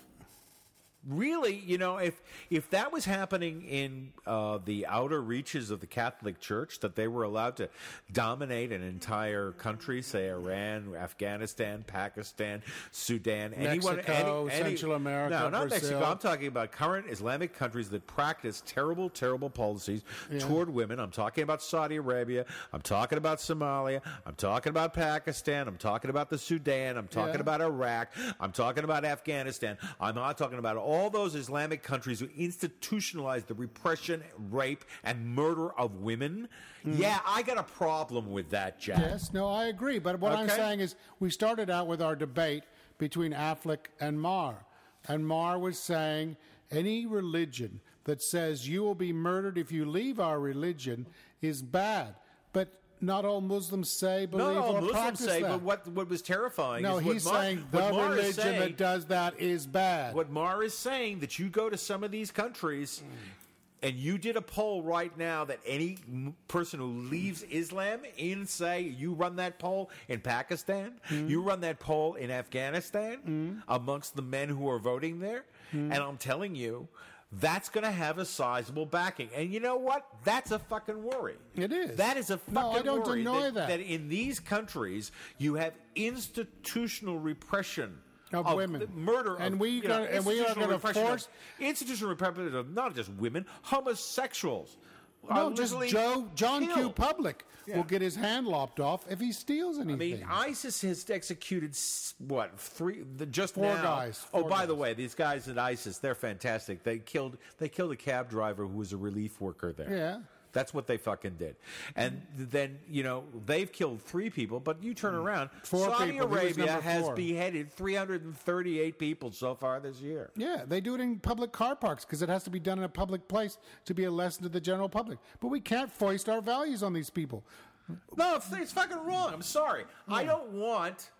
Really, you know, if if that was happening in uh, the outer reaches of the Catholic Church, that they were allowed to dominate an entire country, say Iran, Afghanistan, Pakistan, Sudan, anyone, Mexico, any, any, Central America, no, not Brazil. Mexico. I'm talking about current Islamic countries that practice terrible, terrible policies Yeah. toward women. I'm talking about Saudi Arabia. I'm talking about Somalia. I'm talking about Pakistan. I'm talking about the Sudan. I'm talking Yeah. about Iraq. I'm talking about Afghanistan. I'm not talking about all those Islamic countries who institutionalize the repression, rape, and murder of women. Yeah, I got a problem with that, Jack. Yes, no, I agree. But what I'm Okay. saying is we started out with our debate between Affleck and Marr. And Marr was saying any religion that says you will be murdered if you leave our religion is bad. But not all Muslims say, believe, No, or Muslims practice say, that. but what what was terrifying no, is what he's Mar- saying what the Mar is religion saying- that does that is bad. What Mar is saying, that you go to some of these countries and you did a poll right now that any m- person who leaves Islam in, say, you run that poll in Pakistan, you run that poll in Afghanistan amongst the men who are voting there, and I'm telling you, that's going to have a sizable backing. And you know what? That's a fucking worry. It is. That is a fucking No, I don't worry. deny that. that in these countries, you have institutional repression Of women. the murder And of, we you know, gotta- and we are institutional gonna repression of- force- institutional repression of not just women, homosexuals. are No, just literally Joe John Q. killed. Public Yeah. will get his hand lopped off if he steals I anything. mean, ISIS has executed s- what three? The, just Four now. guys, oh, four by the guys. way, these guys at ISIS, they're fantastic. They killed they killed a cab driver who was a relief worker there. Yeah. That's what they fucking did. And then, you know, they've killed three people, but you turn around, Four Saudi people. He was Arabia number has four. beheaded three hundred thirty-eight people so far this year. Yeah, they do it in public car parks because it has to be done in a public place to be a lesson to the general public. But we can't foist our values on these people. No, it's, it's fucking wrong. I'm sorry. I don't want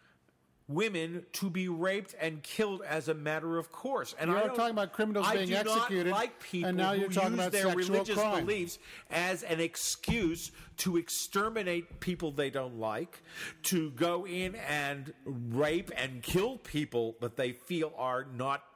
women to be raped and killed as a matter of course. And You're I don't, talking about criminals I being do executed, not like people and now who you're talking use about their sexual religious crime. beliefs as an excuse to exterminate people they don't like, to go in and rape and kill people that they feel are not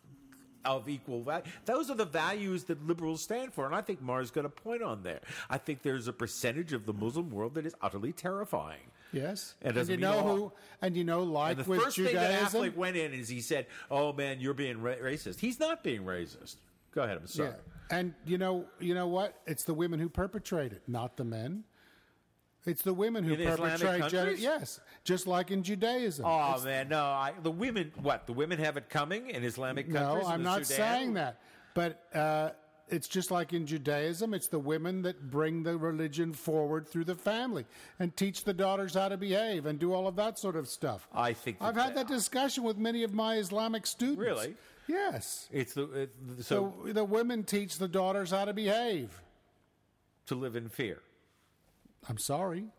of equal value. Those are the values that liberals stand for, and I think Mar's got a point on there. I think there's a percentage of the Muslim world that is utterly terrifying. Yes, It and doesn't you mean know all. who, and you know, like And the with first thing that Judaism, Affleck went in is he said, "Oh man, you're being ra- racist." He's not being racist. Go ahead. I'm sorry. yeah, and you know, you know what? It's the women who perpetrate it, not the men. It's the women who In Islamic perpetrate. gen- countries? yes, just like in Judaism. Oh It's- man, no. I, the women, what? The women have it coming in Islamic no, countries. in I'm the not Sudan? saying that, but. Uh, It's just like in Judaism. It's the women that bring the religion forward through the family and teach the daughters how to behave and do all of that sort of stuff. I think that I've had that- that discussion with many of my Islamic students. Really? Yes. It's the it, so So the women teach the daughters how to behave. to live in fear. I'm sorry.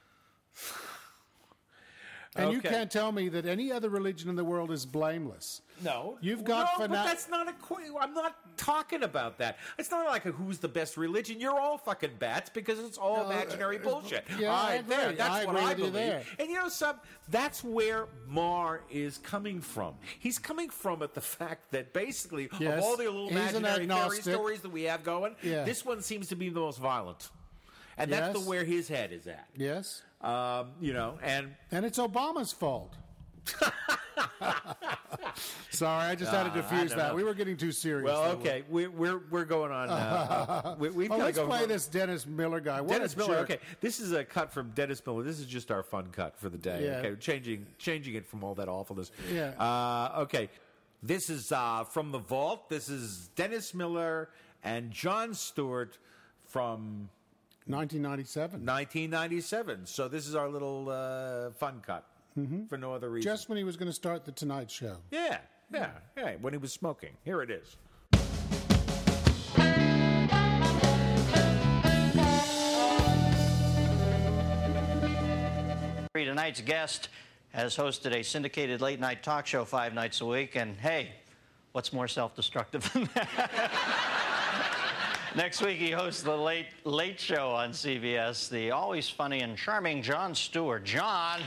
And you Okay. can't tell me that any other religion in the world is blameless. No, You've got no, fana- but that's not a. qu- I'm not talking about that. It's not like a who's the best religion. You're all fucking bats because it's all No, imaginary uh, bullshit. yeah, all I right, there. agree. That's I what agree I with you believe. there. And you know, some that's where Marr is coming from. He's coming from at the fact that basically Yes, of all the little he's an imaginary fairy agnostic. stories that we have going, Yeah. this one seems to be the most violent, and that's Yes. the where his head is at. Yes. Um, you know, and And it's Obama's fault. Sorry, I just had to Uh, I diffuse don't that. know. We were getting too serious. well, there. okay, we're we're we're going on. Uh, we, we've Oh, got to let's go. play this Dennis Miller guy. What Dennis a Miller. jerk. Okay, this is a cut from Dennis Miller. This is just our fun cut for the day. Yeah. Okay, changing changing it from all that awfulness. Yeah. Uh, okay, this is uh, from the vault. This is Dennis Miller and Jon Stewart from nineteen ninety-seven. nineteen ninety-seven. So this is our little uh, fun cut for no other reason. Just when he was going to start the Tonight Show. yeah, yeah, yeah. When he was smoking. Here it is. Tonight's guest has hosted a syndicated late-night talk show five nights a week, and hey, what's more self-destructive than that? Next week, he hosts the Late Late Show on C B S, the always funny and charming Jon Stewart. Jon.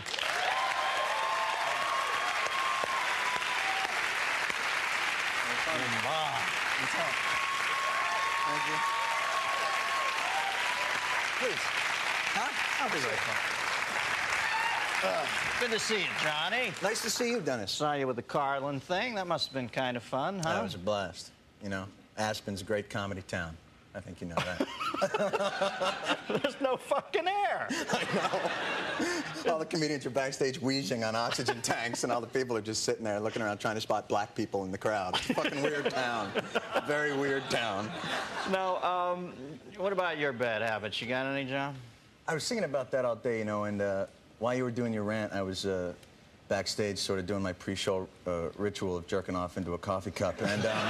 What's up? Thank you. Please. Huh? I'll be right back. Uh, good to see you, Johnny. Nice to see you, Dennis. Saw you with the Carlin thing. That must have been kind of fun, huh? That was a blast. You know, Aspen's a great comedy town. I think you know that. There's no fucking air. I know. All the comedians are backstage wheezing on oxygen tanks, and all the people are just sitting there looking around trying to spot black people in the crowd. It's a fucking weird town. Very weird town. Now, um, what about your bad habits? You got any, John? I was thinking about that all day, you know, and uh, while you were doing your rant, I was uh, backstage sort of doing my pre-show uh, ritual of jerking off into a coffee cup, and... Um,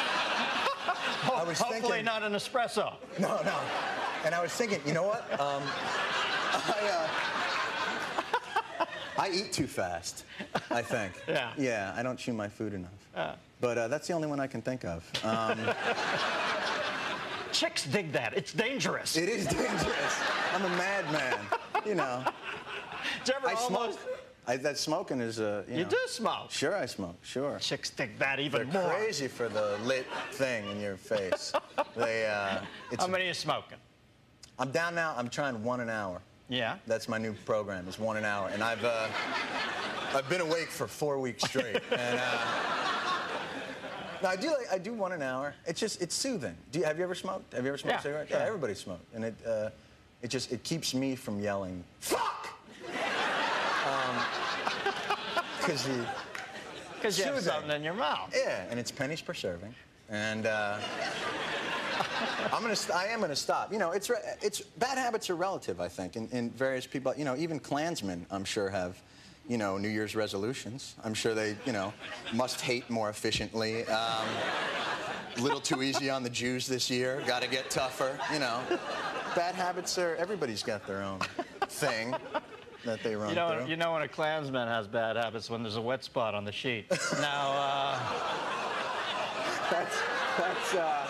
I was Hopefully thinking, not an espresso. No, no. And I was thinking, you know what? Um, I, uh, I eat too fast, I think. Yeah. Yeah, I don't chew my food enough. Uh. But uh, that's the only one I can think of. Um, Chicks dig that. It's dangerous. It is dangerous. I'm a madman, you know. Did you ever I almost... smoke. I, that smoking is a. You, You know, do smoke? Sure, I smoke. Sure. Chicks dig that even They're more. crazy for the lit thing in your face. They. Uh, it's, How many are you smoking? I'm down now. I'm trying one an hour. Yeah. That's my new program. Is one an hour, and I've uh, I've been awake for four weeks straight. and uh, no, I do. Like, I do one an hour. It's just it's soothing. Do you, have you ever smoked? Have you ever smoked Yeah, cigarettes? sure. Yeah, everybody smoked, and it uh, it just it keeps me from yelling fuck. Um, Because you, Because you have something in your mouth. Yeah, and it's pennies per serving, and uh, I'm gonna. St- I am gonna stop. You know, it's re- it's bad habits are relative. I think, and, and various people. You know, even Klansmen, I'm sure, have, you know, New Year's resolutions. I'm sure they, you know, must hate more efficiently. Um, a little too easy on the Jews this year. Got to get tougher. You know, bad habits are. Everybody's got their own thing that they run You know, through. you know when a Klansman has bad habits when there's a wet spot on the sheet. Now, uh... That's, that's, uh...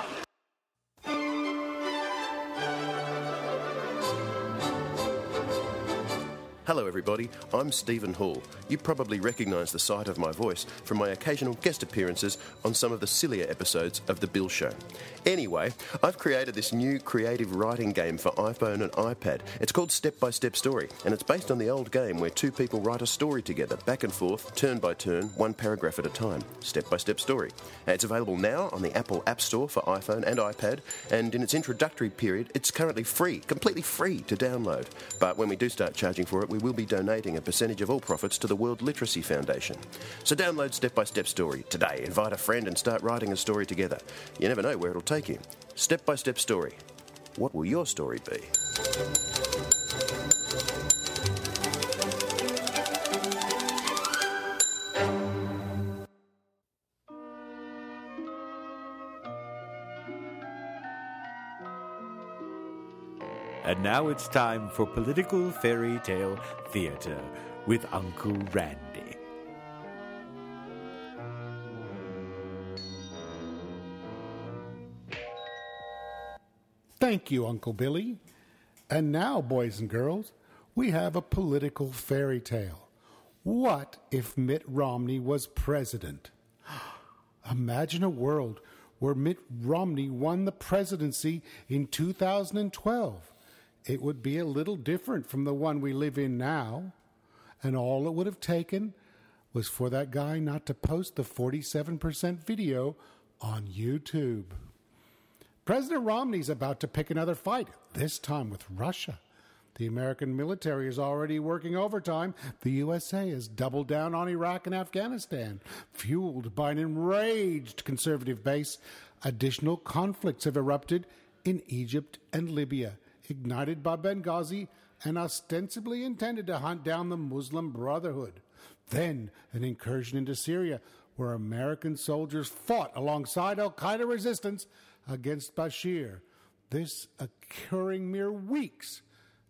Hello everybody, I'm Stephen Hall. You probably recognise the sight of my voice from my occasional guest appearances on some of the sillier episodes of The Bill Show. Anyway, I've created this new creative writing game for iPhone and iPad. It's called Step by Step Story, and it's based on the old game where two people write a story together, back and forth, turn by turn, one paragraph at a time. Step by Step Story. It's available now on the Apple App Store for iPhone and iPad, and in its introductory period, it's currently free, completely free to download. But when we do start charging for it, we will be donating a percentage of all profits to the World Literacy Foundation. So download Step by Step Story today, invite a friend and start writing a story together. You never know where it'll take you. Step by Step Story. What will your story be? And now it's time for Political Fairy Tale Theater with Uncle Randy. Thank you, Uncle Billy. And now, boys and girls, we have a political fairy tale. What if Mitt Romney was president? Imagine a world where Mitt Romney won the presidency in two thousand twelve. It would be a little different from the one we live in now. And all it would have taken was for that guy not to post the forty-seven percent video on YouTube. President Romney's about to pick another fight, this time with Russia. The American military is already working overtime. The U S A has doubled down on Iraq and Afghanistan. Fueled by an enraged conservative base, additional conflicts have erupted in Egypt and Libya, ignited by Benghazi and ostensibly intended to hunt down the Muslim Brotherhood. Then an incursion into Syria, where American soldiers fought alongside al-Qaeda resistance against Bashir. This occurring mere weeks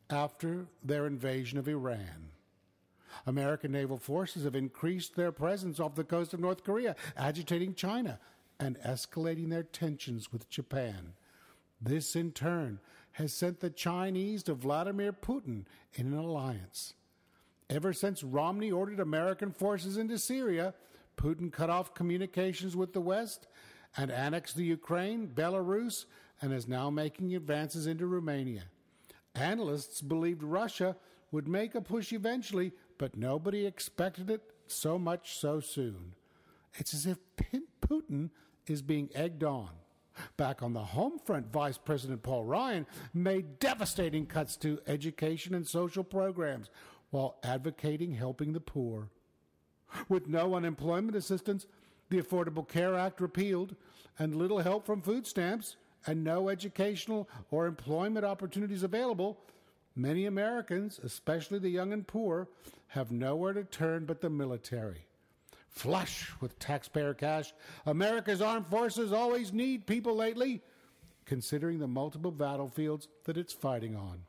after their invasion of Iran. American naval forces have increased their presence off the coast of North Korea, agitating China and escalating their tensions with Japan. This, in turn, has sent the Chinese to Vladimir Putin in an alliance. Ever since Romney ordered American forces into Syria, Putin cut off communications with the West and annexed the Ukraine, Belarus, and is now making advances into Romania. Analysts believed Russia would make a push eventually, but nobody expected it so much so soon. It's as if Putin is being egged on. Back on the home front, Vice President Paul Ryan made devastating cuts to education and social programs while advocating helping the poor. With no unemployment assistance, the Affordable Care Act repealed, and little help from food stamps, and no educational or employment opportunities available, many Americans, especially the young and poor, have nowhere to turn but the military. Flush with taxpayer cash, America's armed forces always need people lately, considering the multiple battlefields that it's fighting on.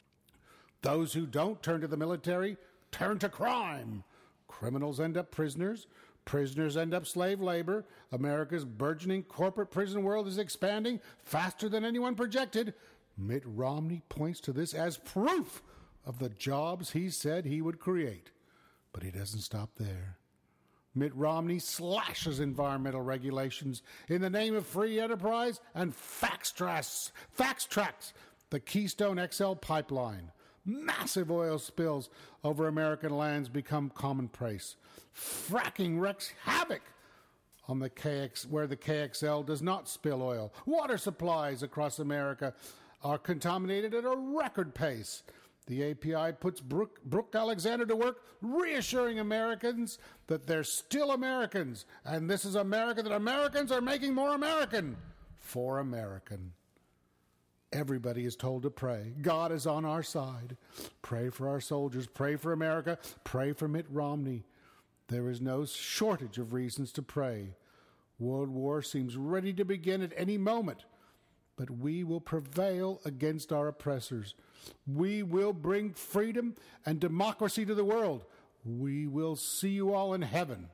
Those who don't turn to the military turn to crime. Criminals end up prisoners. Prisoners end up slave labor. America's burgeoning corporate prison world is expanding faster than anyone projected. Mitt Romney points to this as proof of the jobs he said he would create. But he doesn't stop there. Mitt Romney slashes environmental regulations in the name of free enterprise and fast-tracks, fast-tracks the Keystone X L pipeline. Massive oil spills over American lands become commonplace. Fracking wreaks havoc on the K X, where the K X L does not spill oil. Water supplies across America are contaminated at a record pace. The A P I puts Brooke, Brooke Alexander to work, reassuring Americans that they're still Americans, and this is America that Americans are making more American for American. Everybody is told to pray. God is on our side. Pray for our soldiers. Pray for America. Pray for Mitt Romney. There is no shortage of reasons to pray. World War seems ready to begin at any moment, but we will prevail against our oppressors. We will bring freedom and democracy to the world. We will see you all in heaven.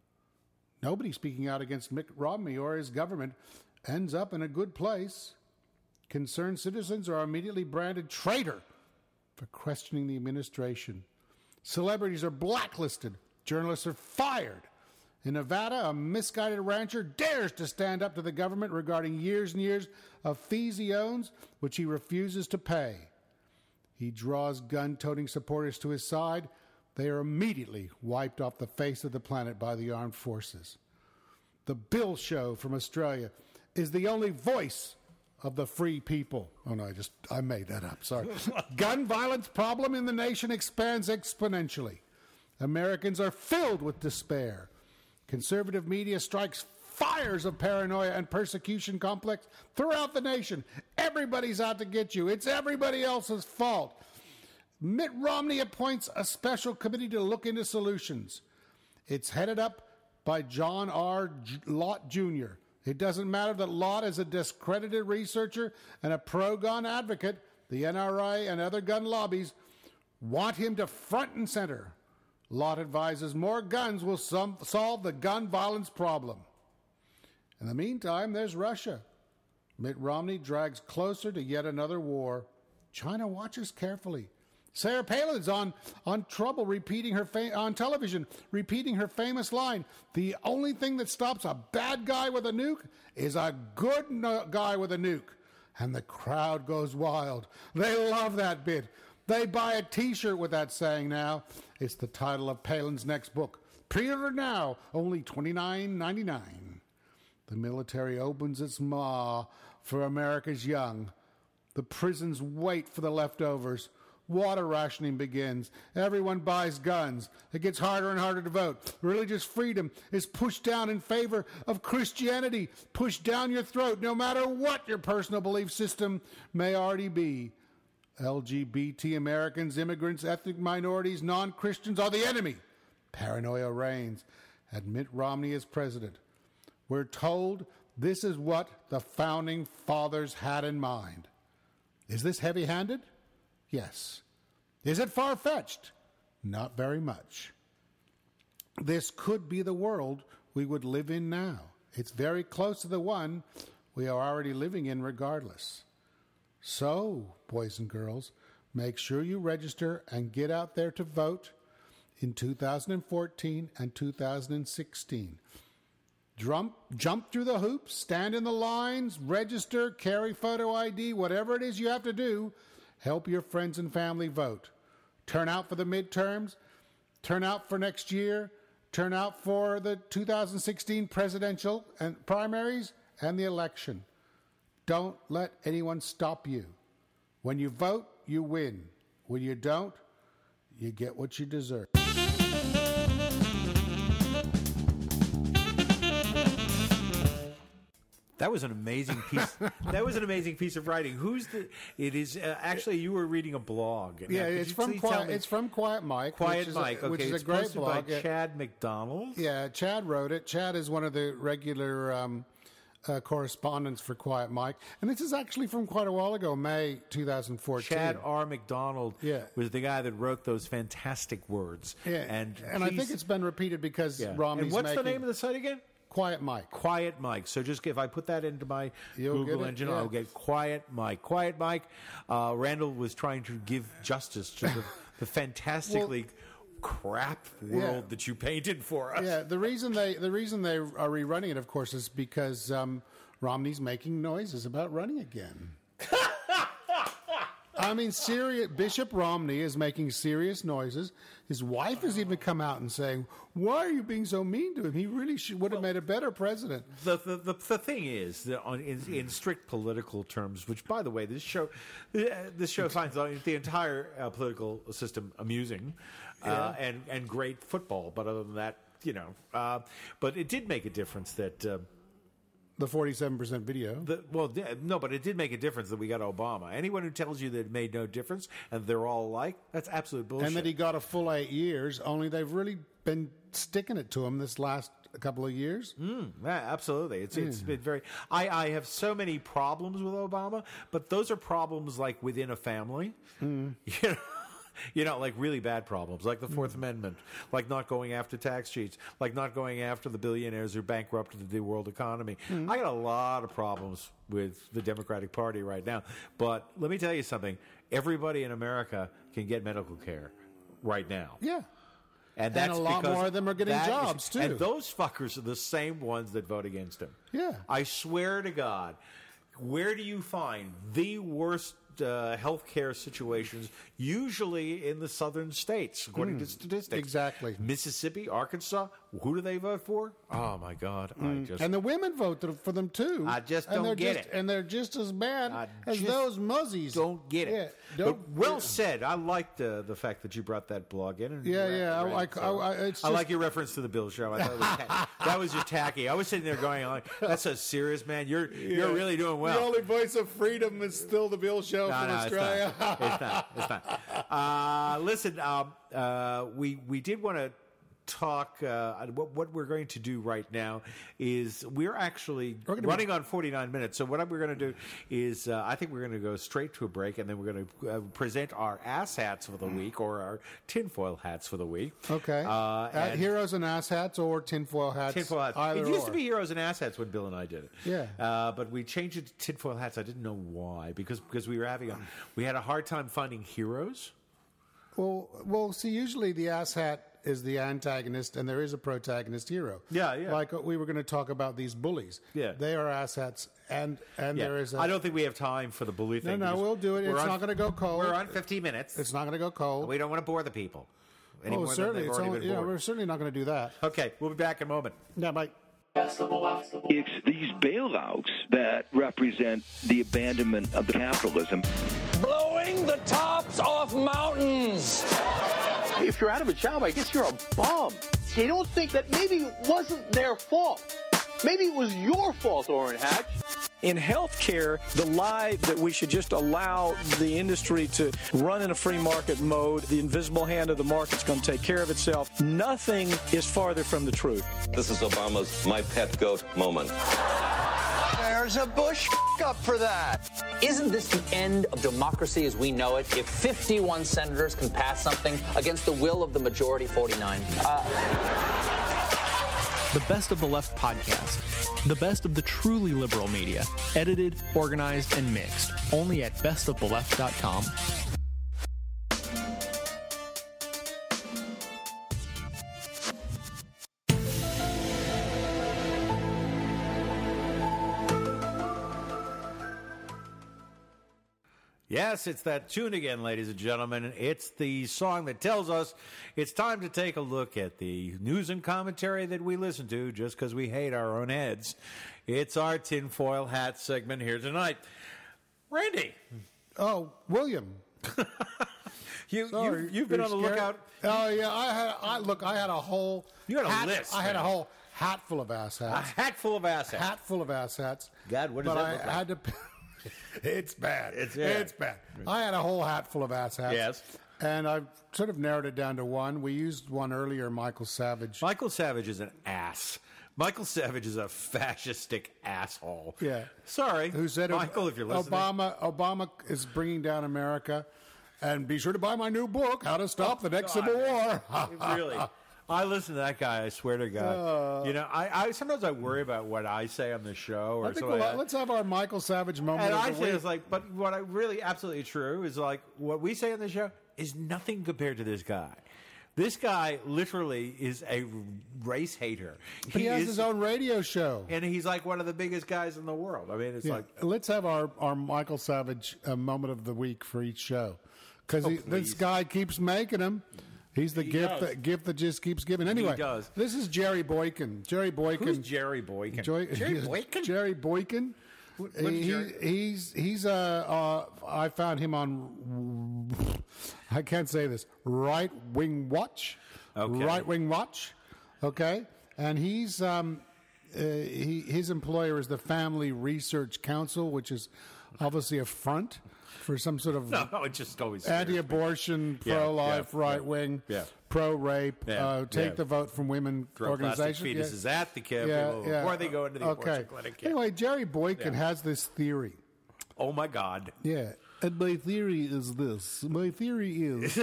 Nobody speaking out against Mitt Romney or his government ends up in a good place. Concerned citizens are immediately branded traitor for questioning the administration. Celebrities are blacklisted. Journalists are fired. In Nevada, a misguided rancher dares to stand up to the government regarding years and years of fees he owns, which he refuses to pay. He draws gun-toting supporters to his side. They are immediately wiped off the face of the planet by the armed forces. The Bill Show from Australia is the only voice of the free people. Oh, no, I just, I made that up, sorry. Gun violence problem in the nation expands exponentially. Americans are filled with despair. Conservative media strikes fires of paranoia and persecution complex throughout the nation. Everybody's out to get you. It's everybody else's fault. Mitt Romney appoints a special committee to look into solutions. It's headed up by John R. Lott Junior It doesn't matter that Lott is a discredited researcher and a pro-gun advocate. The N R A and other gun lobbies want him to front and center. Lott advises more guns will some, solve the gun violence problem. In the meantime, there's Russia. Mitt Romney drags closer to yet another war. China watches carefully. Sarah Palin's on, on trouble repeating her fa- on television, repeating her famous line, "The only thing that stops a bad guy with a nuke is a good no- guy with a nuke." And the crowd goes wild. They love that bit. They buy a T-shirt with that saying now. It's the title of Palin's next book. Pre-order now, only twenty-nine ninety-nine. The military opens its maw for America's young. The prisons wait for the leftovers. Water rationing begins. Everyone buys guns. It gets harder and harder to vote. Religious freedom is pushed down in favor of Christianity, pushed down your throat, no matter what your personal belief system may already be. L G B T Americans, immigrants, ethnic minorities, non-Christians are the enemy. Paranoia reigns. And Mitt Romney is president. We're told this is what the founding fathers had in mind. Is this heavy-handed? Yes. Is it far-fetched? Not very much. This could be the world we would live in now. It's very close to the one we are already living in regardless. So, boys and girls, make sure you register and get out there to vote in two thousand fourteen and two thousand sixteen. Jump, jump through the hoops, stand in the lines, register, carry photo I D, whatever it is you have to do, help your friends and family vote. Turn out for the midterms, turn out for next year, turn out for the two thousand sixteen presidential and primaries and the election. Don't let anyone stop you. When you vote, you win. When you don't, you get what you deserve. That was an amazing piece. That was an amazing piece of writing. Who's the? It is uh, actually you were reading a blog. Yeah, now, it's from Quiet. It's from Quiet Mike. Quiet which is Mike. a, which okay, is it's a great posted blog. by Chad McDonald. Yeah, Chad wrote it. Chad is one of the regular um, uh, correspondents for Quiet Mike, and this is actually from quite a while ago, May two thousand fourteen. Chad R. McDonald yeah. was the guy that wrote those fantastic words. Yeah, and and I think it's been repeated because yeah. Romney's And what's making, the name of the site again? Quiet Mike. Quiet Mike. So just if I put that into my You'll Google get it, engine, yeah. I'll get Quiet Mike. Quiet Mike. Uh, Randall was trying to give justice to the, the fantastically well, crap world yeah. that you painted for us. Yeah, the reason they the reason they are rerunning it, of course, is because um, Romney's making noises about running again. I mean, serious, Bishop Romney is making serious noises. His wife has even come out and saying, "Why are you being so mean to him? He really should, would have made a better president." The the, the, the thing is that on, in, in strict political terms, which, by the way, this show this show finds the entire uh, political system amusing uh, Yeah. and and great football. But other than that, you know, uh, but it did make a difference that. Uh, The forty-seven percent video. The, well, no, but it did make a difference that we got Obama. Anyone who tells you that it made no difference and they're all alike, that's absolute bullshit. And that he got a full eight years, only they've really been sticking it to him this last couple of years. Mm, yeah, absolutely. It's It's been very... I, I have so many problems with Obama, but those are problems like within a family. Mm. You know? You know, like really bad problems, like the Fourth Amendment, like not going after tax cheats, like not going after the billionaires who bankrupted the world economy. Mm. I got a lot of problems with the Democratic Party right now. But let me tell you something. Everybody in America can get medical care right now. Yeah. And And, that's a lot because more of them are getting that jobs, is- too. And those fuckers are the same ones that vote against him. Yeah. I swear to God, where do you find the worst uh, health care situations? Usually in the southern states, according Mm, to statistics. exactly. Mississippi, Arkansas, who do they vote for? Oh, my God. I Mm. just... And the women vote th- for them too. I just and don't they're get just, it. And they're just as bad I as just those muzzies. Don't get it. Yeah, don't, but well said. I liked uh, the fact that you brought that blog in. And Yeah, read- yeah, I read it, like- so- I- I- it's I just- like your reference to the Bill Show. I thought it was ta- that was just tacky. I was sitting there going, like, "That's so serious, man. You're you're Yeah. really doing well." The only voice of freedom is still the Bill Show No, from no, Australia. It's not. It's not. It's not. Uh, listen, um, uh, we we did want to talk. Uh, what, what we're going to do right now is we're actually We're gonna running be- on forty-nine minutes. So what we're going to do is uh, I think we're going to go straight to a break, and then we're going to uh, present our ass hats for the week or our tinfoil hats for the week. Okay. Uh, Uh, and- heroes and ass hats or tinfoil hats. Tinfoil hats. Either It used or. to be heroes and ass hats when Bill and I did it. Yeah. Uh, but we changed it to tinfoil hats. I didn't know why because because we were having a we had a hard time finding heroes. Well, well, see, usually the ass hat is the antagonist, and there is a protagonist hero. Yeah, yeah. Like uh, we were going to talk about these bullies. Yeah. They are ass hats, and and Yeah. there is. A, I don't think we have time for the bully No, thing. no, because we'll do it. we're It's on- not going to go cold. We're on fifteen minutes. It's not going to go cold. We don't want to bore the people. Any oh, more than certainly. they've It's already only, been yeah, bored. we're certainly not going to do that. Okay, we'll be back in a moment. Yeah, Mike. It's these bailouts that represent the abandonment of the capitalism. Blowing the tops off mountains. If you're out of a job, I guess you're a bum. They don't think that maybe it wasn't their fault. Maybe it was your fault, Orrin Hatch. In healthcare, the lie that we should just allow the industry to run in a free market mode, the invisible hand of the market's going to take care of itself, nothing is farther from the truth. This is Obama's my pet goat moment. There's a Bush up for that. Isn't this the end of democracy as we know it if fifty-one senators can pass something against the will of the majority forty-nine? Uh, The Best of the Left podcast. The best of the truly liberal media. Edited, organized, and mixed. Only at best of the left dot com. Yes, it's that tune again, ladies and gentlemen. It's the song that tells us it's time to take a look at the news and commentary that we listen to just because we hate our own heads. It's our tinfoil hat segment here tonight. Randy. Oh, William. you, Sorry, you, you've been you're on the scared? lookout. Oh, yeah. I had, I look, I had a whole. You had a hat, list, I had man. a whole hat full of ass hats. A hat full of ass hats. Hat full of ass hats. God, what does but that I look like? had to. It's bad. It's, yeah. It's bad. I had a whole hat full of ass hats. Yes. And I've sort of narrowed it down to one. We used one earlier, Michael Savage. Michael Savage is an ass. Michael Savage is a fascistic asshole. Yeah. Sorry. Who said Michael, if you're listening. Obama, Obama is bringing down America. And be sure to buy my new book, How to Stop the Next God, Civil War. Really. I listen to that guy, I swear to God. Uh, you know, I, I sometimes I worry about what I say on the show or I think something we'll, like that. let's have our Michael Savage moment And of I the say week. it's like, but what I really absolutely true is like what we say on the show is nothing compared to this guy. This guy literally is a race hater. But he has is- his own radio show. and he's like one of the biggest guys in the world. I mean, it's Yeah. like Let's have our, our Michael Savage uh, moment of the week for each show. Because Oh, this please. guy keeps making them. He's the He gift does. that, gift that just keeps giving. Anyway, does. this is Jerry Boykin. Jerry Boykin. Who's Jerry Boykin? Joy- Jerry Boykin? Jerry Boykin. what's He- Jerry- he's he's uh, uh I found him on I can't say this Right Wing Watch. Okay. Right Wing Watch. Okay, and he's um uh, he his employer is the Family Research Council, which is obviously a front for some sort of No, no, it just always scares me. anti-abortion, Yeah, pro-life, yeah, right yeah. wing, Yeah. pro-rape, Yeah, uh, take yeah. the vote from women Throw plastic organization. fetuses at the kid before they go into the abortion clinic. Yeah. Anyway, Jerry Boykin Yeah. has this theory. Oh my God! Yeah, and my theory is this. My theory is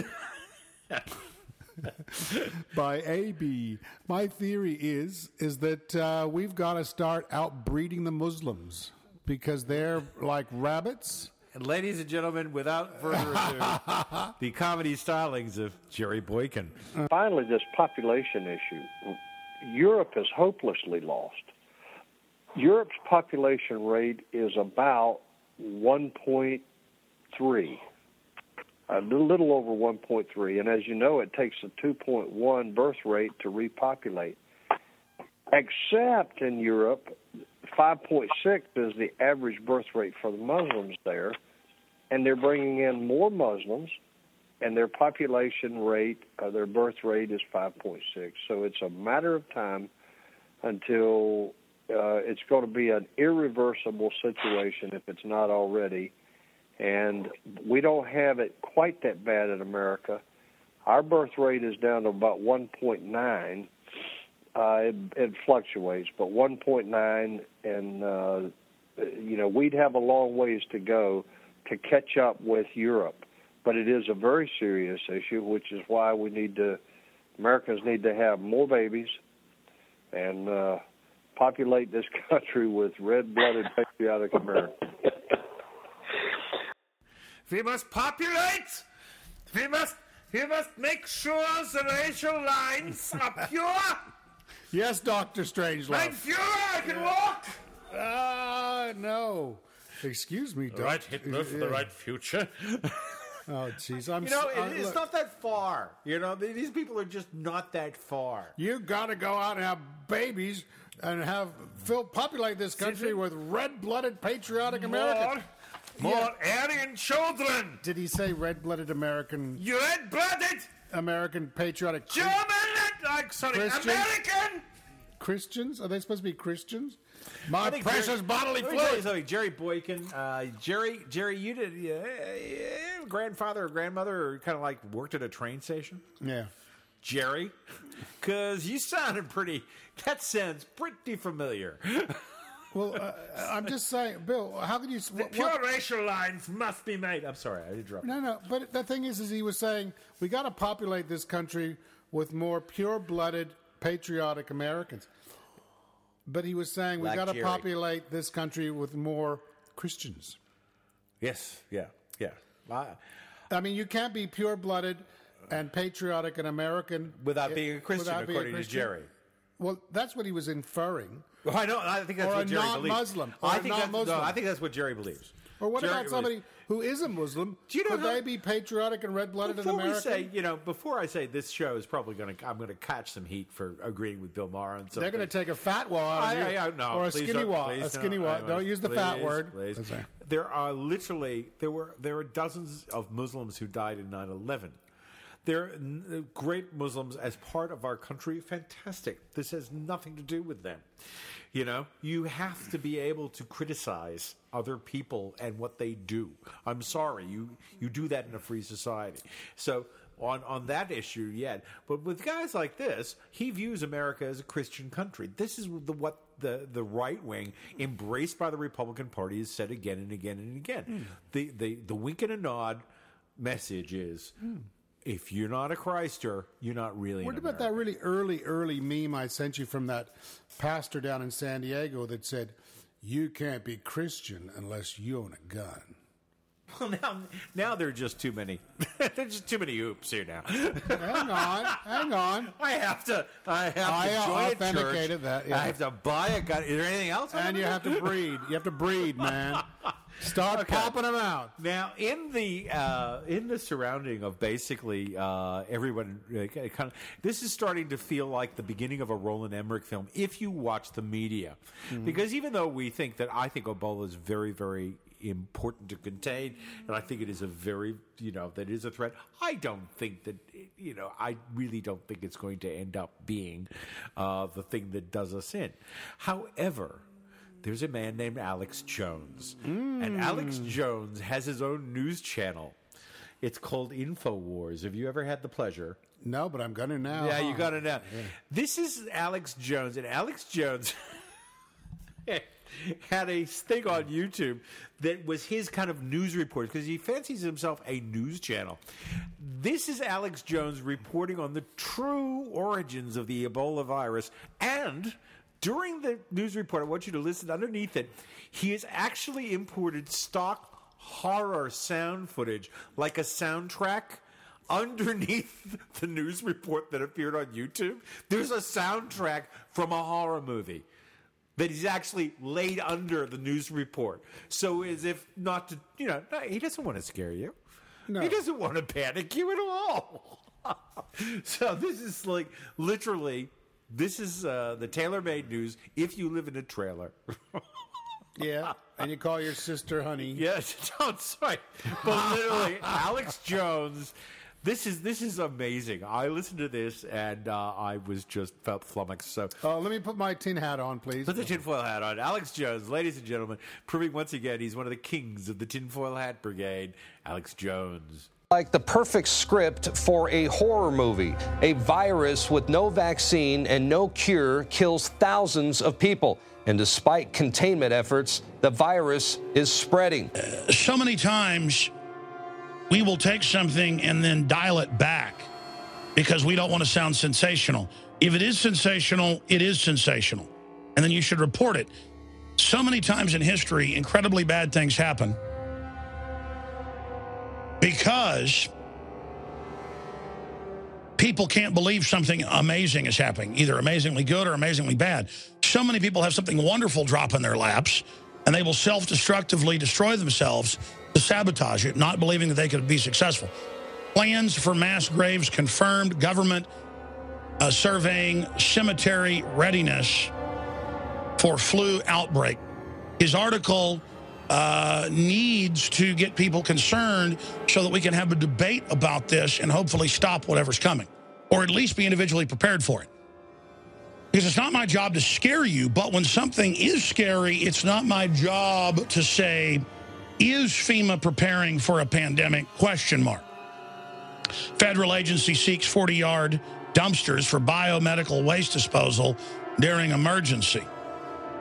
by A B. My theory is is that uh, we've got to start outbreeding the Muslims because they're like rabbits. And ladies and gentlemen, without further ado, the comedy stylings of Jerry Boykin. Finally, this population issue. Europe is hopelessly lost. Europe's population rate is about one point three, a little, little over one point three. And as you know, it takes a two point one birth rate to repopulate. Except in Europe, five point six is the average birth rate for the Muslims there, and they're bringing in more Muslims, and their population rate, uh, their birth rate is five point six. So it's a matter of time until uh, it's going to be an irreversible situation if it's not already. And we don't have it quite that bad in America. Our birth rate is down to about one point nine. Uh, it, it fluctuates, but one point nine, and, uh, you know, we'd have a long ways to go to catch up with Europe. But it is a very serious issue, which is why we need to, Americans need to have more babies and uh, populate this country with red-blooded patriotic Americans. We must populate. We must. We must make sure the racial lines are pure. Yes, Doctor Strangelove. I'm pure. I can walk. Ah, no. Excuse me, Doctor Right Hitler for the right future. Oh, jeez. I'm You know, so- it, uh, it's look. not that far. You know, th- these people are just not that far. You got to go out and have babies and have fill populate this country with red-blooded patriotic Americans. More Aryan children. Did he say red-blooded American? You red-blooded American patriotic German. Like sorry, Christians? American. Christians? Are they supposed to be Christians? My I think precious Jerry- bodily Let me tell you fluid. something. Jerry Boykin, uh, Jerry, Jerry, you did uh, uh, grandfather or grandmother, or kind of like worked at a train station. Yeah. Jerry, because you sounded pretty. That sounds pretty familiar. Well, uh, I'm just saying, Bill, how could you... The What, pure what, racial lines must be made. I'm sorry, I interrupted. no, no, but the thing is, is he was saying, we got to populate this country with more pure-blooded, patriotic Americans. But he was saying, we Black got to Jerry. populate this country with more Christians. Yes, yeah, yeah. I, I mean, you can't be pure-blooded and patriotic and American... Without i- being a Christian, without being a according to Christian. Jerry. Well, that's what he was inferring. Well, I know. I think that's Or what a Jerry non-Muslim, believes. or I a think that's, non-Muslim. no, I think that's what Jerry believes. Or what Jerry about somebody believes. who is a Muslim? Do you know Could how- they be patriotic and red-blooded and Before we American? say, you know, before I say this show is probably going to, I'm going to catch some heat for agreeing with Bill Maher on something. They're going to take a fat wad I, out of you, I, I, no, or a please skinny don't, wad. please A skinny don't. wad. I- Don't use the fat please, word. please. That's right. There are literally there were there are dozens of Muslims who died in nine eleven. They're n- great Muslims as part of our country. Fantastic. This has nothing to do with them. You know, you have to be able to criticize other people and what they do. I'm sorry, you you do that in a free society. So on on that issue, yet, but with guys like this, he views America as a Christian country. This is the what the the right wing, embraced by the Republican Party, has said again and again and again. Mm. The the the wink and a nod message is. Mm. If you're not a Christer, you're not really. What an about that really early, early meme I sent you from that pastor down in San Diego that said, "You can't be Christian unless you own a gun"? Well, now, now there are just too many. There's just too many oops here now. Hang on, hang on. I have to. I have I to join a church. authenticated that, yeah. I have to buy a gun. Is there anything else? I And you have to breed. You have to breed, man. Start Okay. popping them out. Now, in the uh, in the surrounding of basically uh, everyone, uh, kind of, this is starting to feel like the beginning of a Roland Emmerich film. If you watch the media, Mhm. because even though we think that I think Ebola is very, very important to contain, and I think it is a very, you know, that is a threat. I don't think that, you know, I really don't think it's going to end up being uh, the thing that does us in. However, there's a man named Alex Jones. And Alex Jones has his own news channel. It's called InfoWars. Have you ever had the pleasure? No, but I'm going to now. Yeah, you huh? got it now. This is Alex Jones, and Alex Jones had a thing on YouTube that was his kind of news report because he fancies himself a news channel. This is Alex Jones reporting on the true origins of the Ebola virus, and during the news report, I want you to listen underneath it. He has actually imported stock horror sound footage, like a soundtrack. Underneath the news report that appeared on YouTube, there's a soundtrack from a horror movie that he's actually laid under the news report. So as if not to, you know, no, he doesn't want to scare you. No. He doesn't want to panic you at all. So this is like literally, this is uh, the tailor-made news if you live in a trailer. Yeah, and you call your sister honey. Yes, don't sorry. But literally, Alex Jones. This is this is amazing. I listened to this and uh, I was just felt flummoxed. So uh, let me put my tin hat on, please. Put the tinfoil hat on. Alex Jones, ladies and gentlemen, proving once again he's one of the kings of the tinfoil hat brigade. Alex Jones. Like the perfect script for a horror movie. A virus with no vaccine and no cure kills thousands of people. And despite containment efforts, the virus is spreading. So many times we will take something and then dial it back because we don't want to sound sensational. If it is sensational, it is sensational. And then you should report it. So many times in history, incredibly bad things happen because people can't believe something amazing is happening, either amazingly good or amazingly bad. So many people have something wonderful drop in their laps, and they will self-destructively destroy themselves to sabotage it, not believing that they could be successful. Plans for mass graves confirmed, government uh, surveying cemetery readiness for flu outbreak. His article uh, needs to get people concerned so that we can have a debate about this and hopefully stop whatever's coming, or at least be individually prepared for it. Because it's not my job to scare you, but when something is scary, it's not my job to say, is FEMA preparing for a pandemic? Question mark. Federal agency seeks forty-yard dumpsters for biomedical waste disposal during emergency.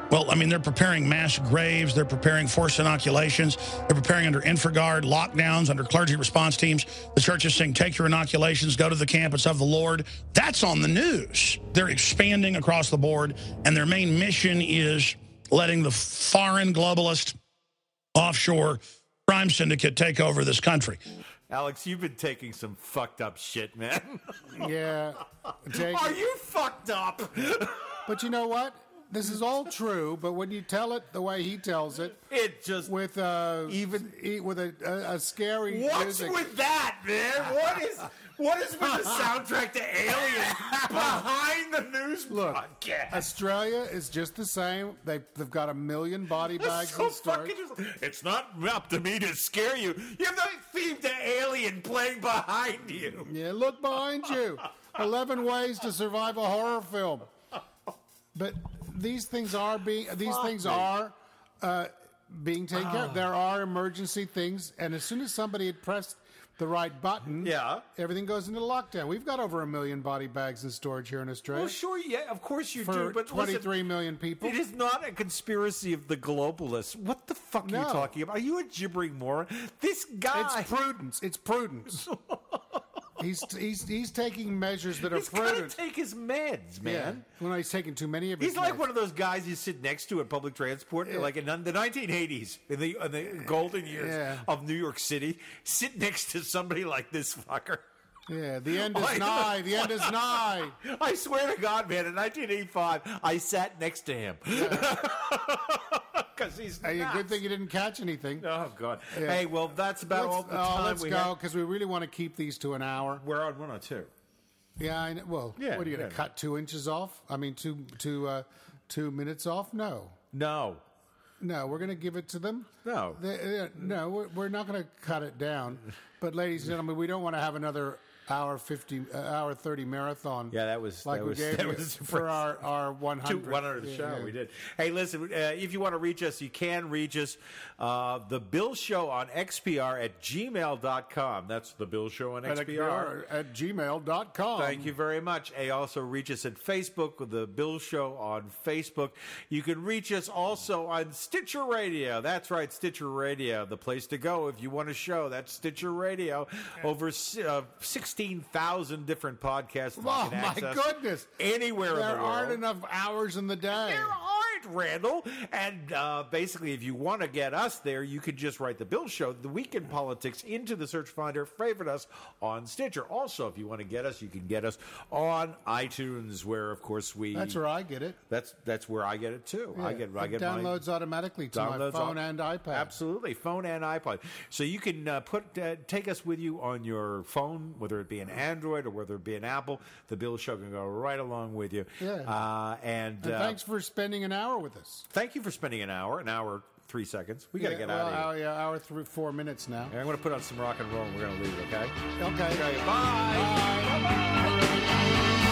Well, I mean, they're preparing mass graves. They're preparing forced inoculations. They're preparing under InfraGard, lockdowns, under clergy response teams. The church is saying, take your inoculations, go to the campus of the Lord. That's on the news. They're expanding across the board, and their main mission is letting the foreign globalist offshore crime syndicate take over this country. Alex, you've been taking some fucked up shit, man. Yeah. Take Are it. you fucked up? But you know what? This is all true, but when you tell it the way he tells it, it just with uh, even with a, a, a scary What's music. with that, man? What is what is with the soundtrack to Alien behind the news Look, podcast? Australia is just the same. They, they've got a million body bags So in storage. fucking just, it's not up to me to scare you. You have the theme to Alien playing behind you. Yeah, look behind you. Eleven ways to survive a horror film. But these things are being these Fuck things me. are uh, being taken care Ah. of. There are emergency things, and as soon as somebody had pressed the right button, yeah, everything goes into lockdown. We've got over a million body bags in storage here in Australia. Well, sure, yeah, of course you for do. But twenty-three listen, million people. It is not a conspiracy of the globalists. What the fuck are you No. talking about? Are you a gibbering moron? This guy. It's prudence. It's prudence. he's he's he's taking measures that are He's got to prudent. take his meds, man. Yeah. Well, he's taking too many of his He's like meds. one of those guys you sit next to at public transport, Yeah. like in the nineteen eighties, in the, in the golden years Yeah. of New York City. Sit next to somebody like this fucker. Yeah, the end is Like- nigh. The end is nigh. I swear to God, man, in nineteen eighty-five, I sat next to him. Because he's Hey, nuts. good thing you didn't catch anything. Oh, God. Yeah. Hey, well, that's about Let's- all the oh, time let's we go have. because we really want to keep these to an hour. We're on one oh two. Yeah, I know. Well, Yeah, what are you going yeah. to cut two inches off? I mean, two two uh, two minutes off? No, No. no. We're going to give it to them. No. They, uh, no, we're, we're not going to cut it down. But, ladies and gentlemen, we don't want to have another hour fifty, uh, hour thirty marathon. Yeah, that was like that we was, gave that you was for our our one Two, hundred. one hundred Yeah, show. yeah. We did. Hey, listen, uh, if you want to reach us, you can reach us. Uh, the Bill Show on X P R at gmail dot com. That's the Bill Show on At X P R. at gmail dot com. Thank you very much. Hey, also reach us at Facebook with the Bill Show on Facebook. You can reach us also on Stitcher Radio. That's right, Stitcher Radio, the place to go if you want a show. That's Stitcher Radio. Over uh, sixteen thousand different podcasts. that you Oh can my access goodness! Anywhere in the There world. aren't enough hours in the day. There aren't, Randall. And uh, basically, if you want to get us there, you could just write the Bill Show, The Week in Politics, into the search finder, favorite us on Stitcher. Also, if you want to get us, you can get us on iTunes, where, of course, we... That's where I get it. That's that's where I get it, too. I Yeah, get I it get my... downloads automatically to my Downloads phone on- and iPad. Absolutely, phone and iPod. So you can uh, put uh, take us with you on your phone, whether it be an Android or whether it be an Apple. The Bill Show can go right along with you. Yeah. Uh, and And uh, thanks for spending an hour with us. thank you for spending an hour, an hour, three seconds. We got to Yeah, get well, out of here. Hour, yeah, hour three, four minutes now. I'm going to put on some rock and roll and we're going to leave, okay? Okay. Okay, bye. Bye.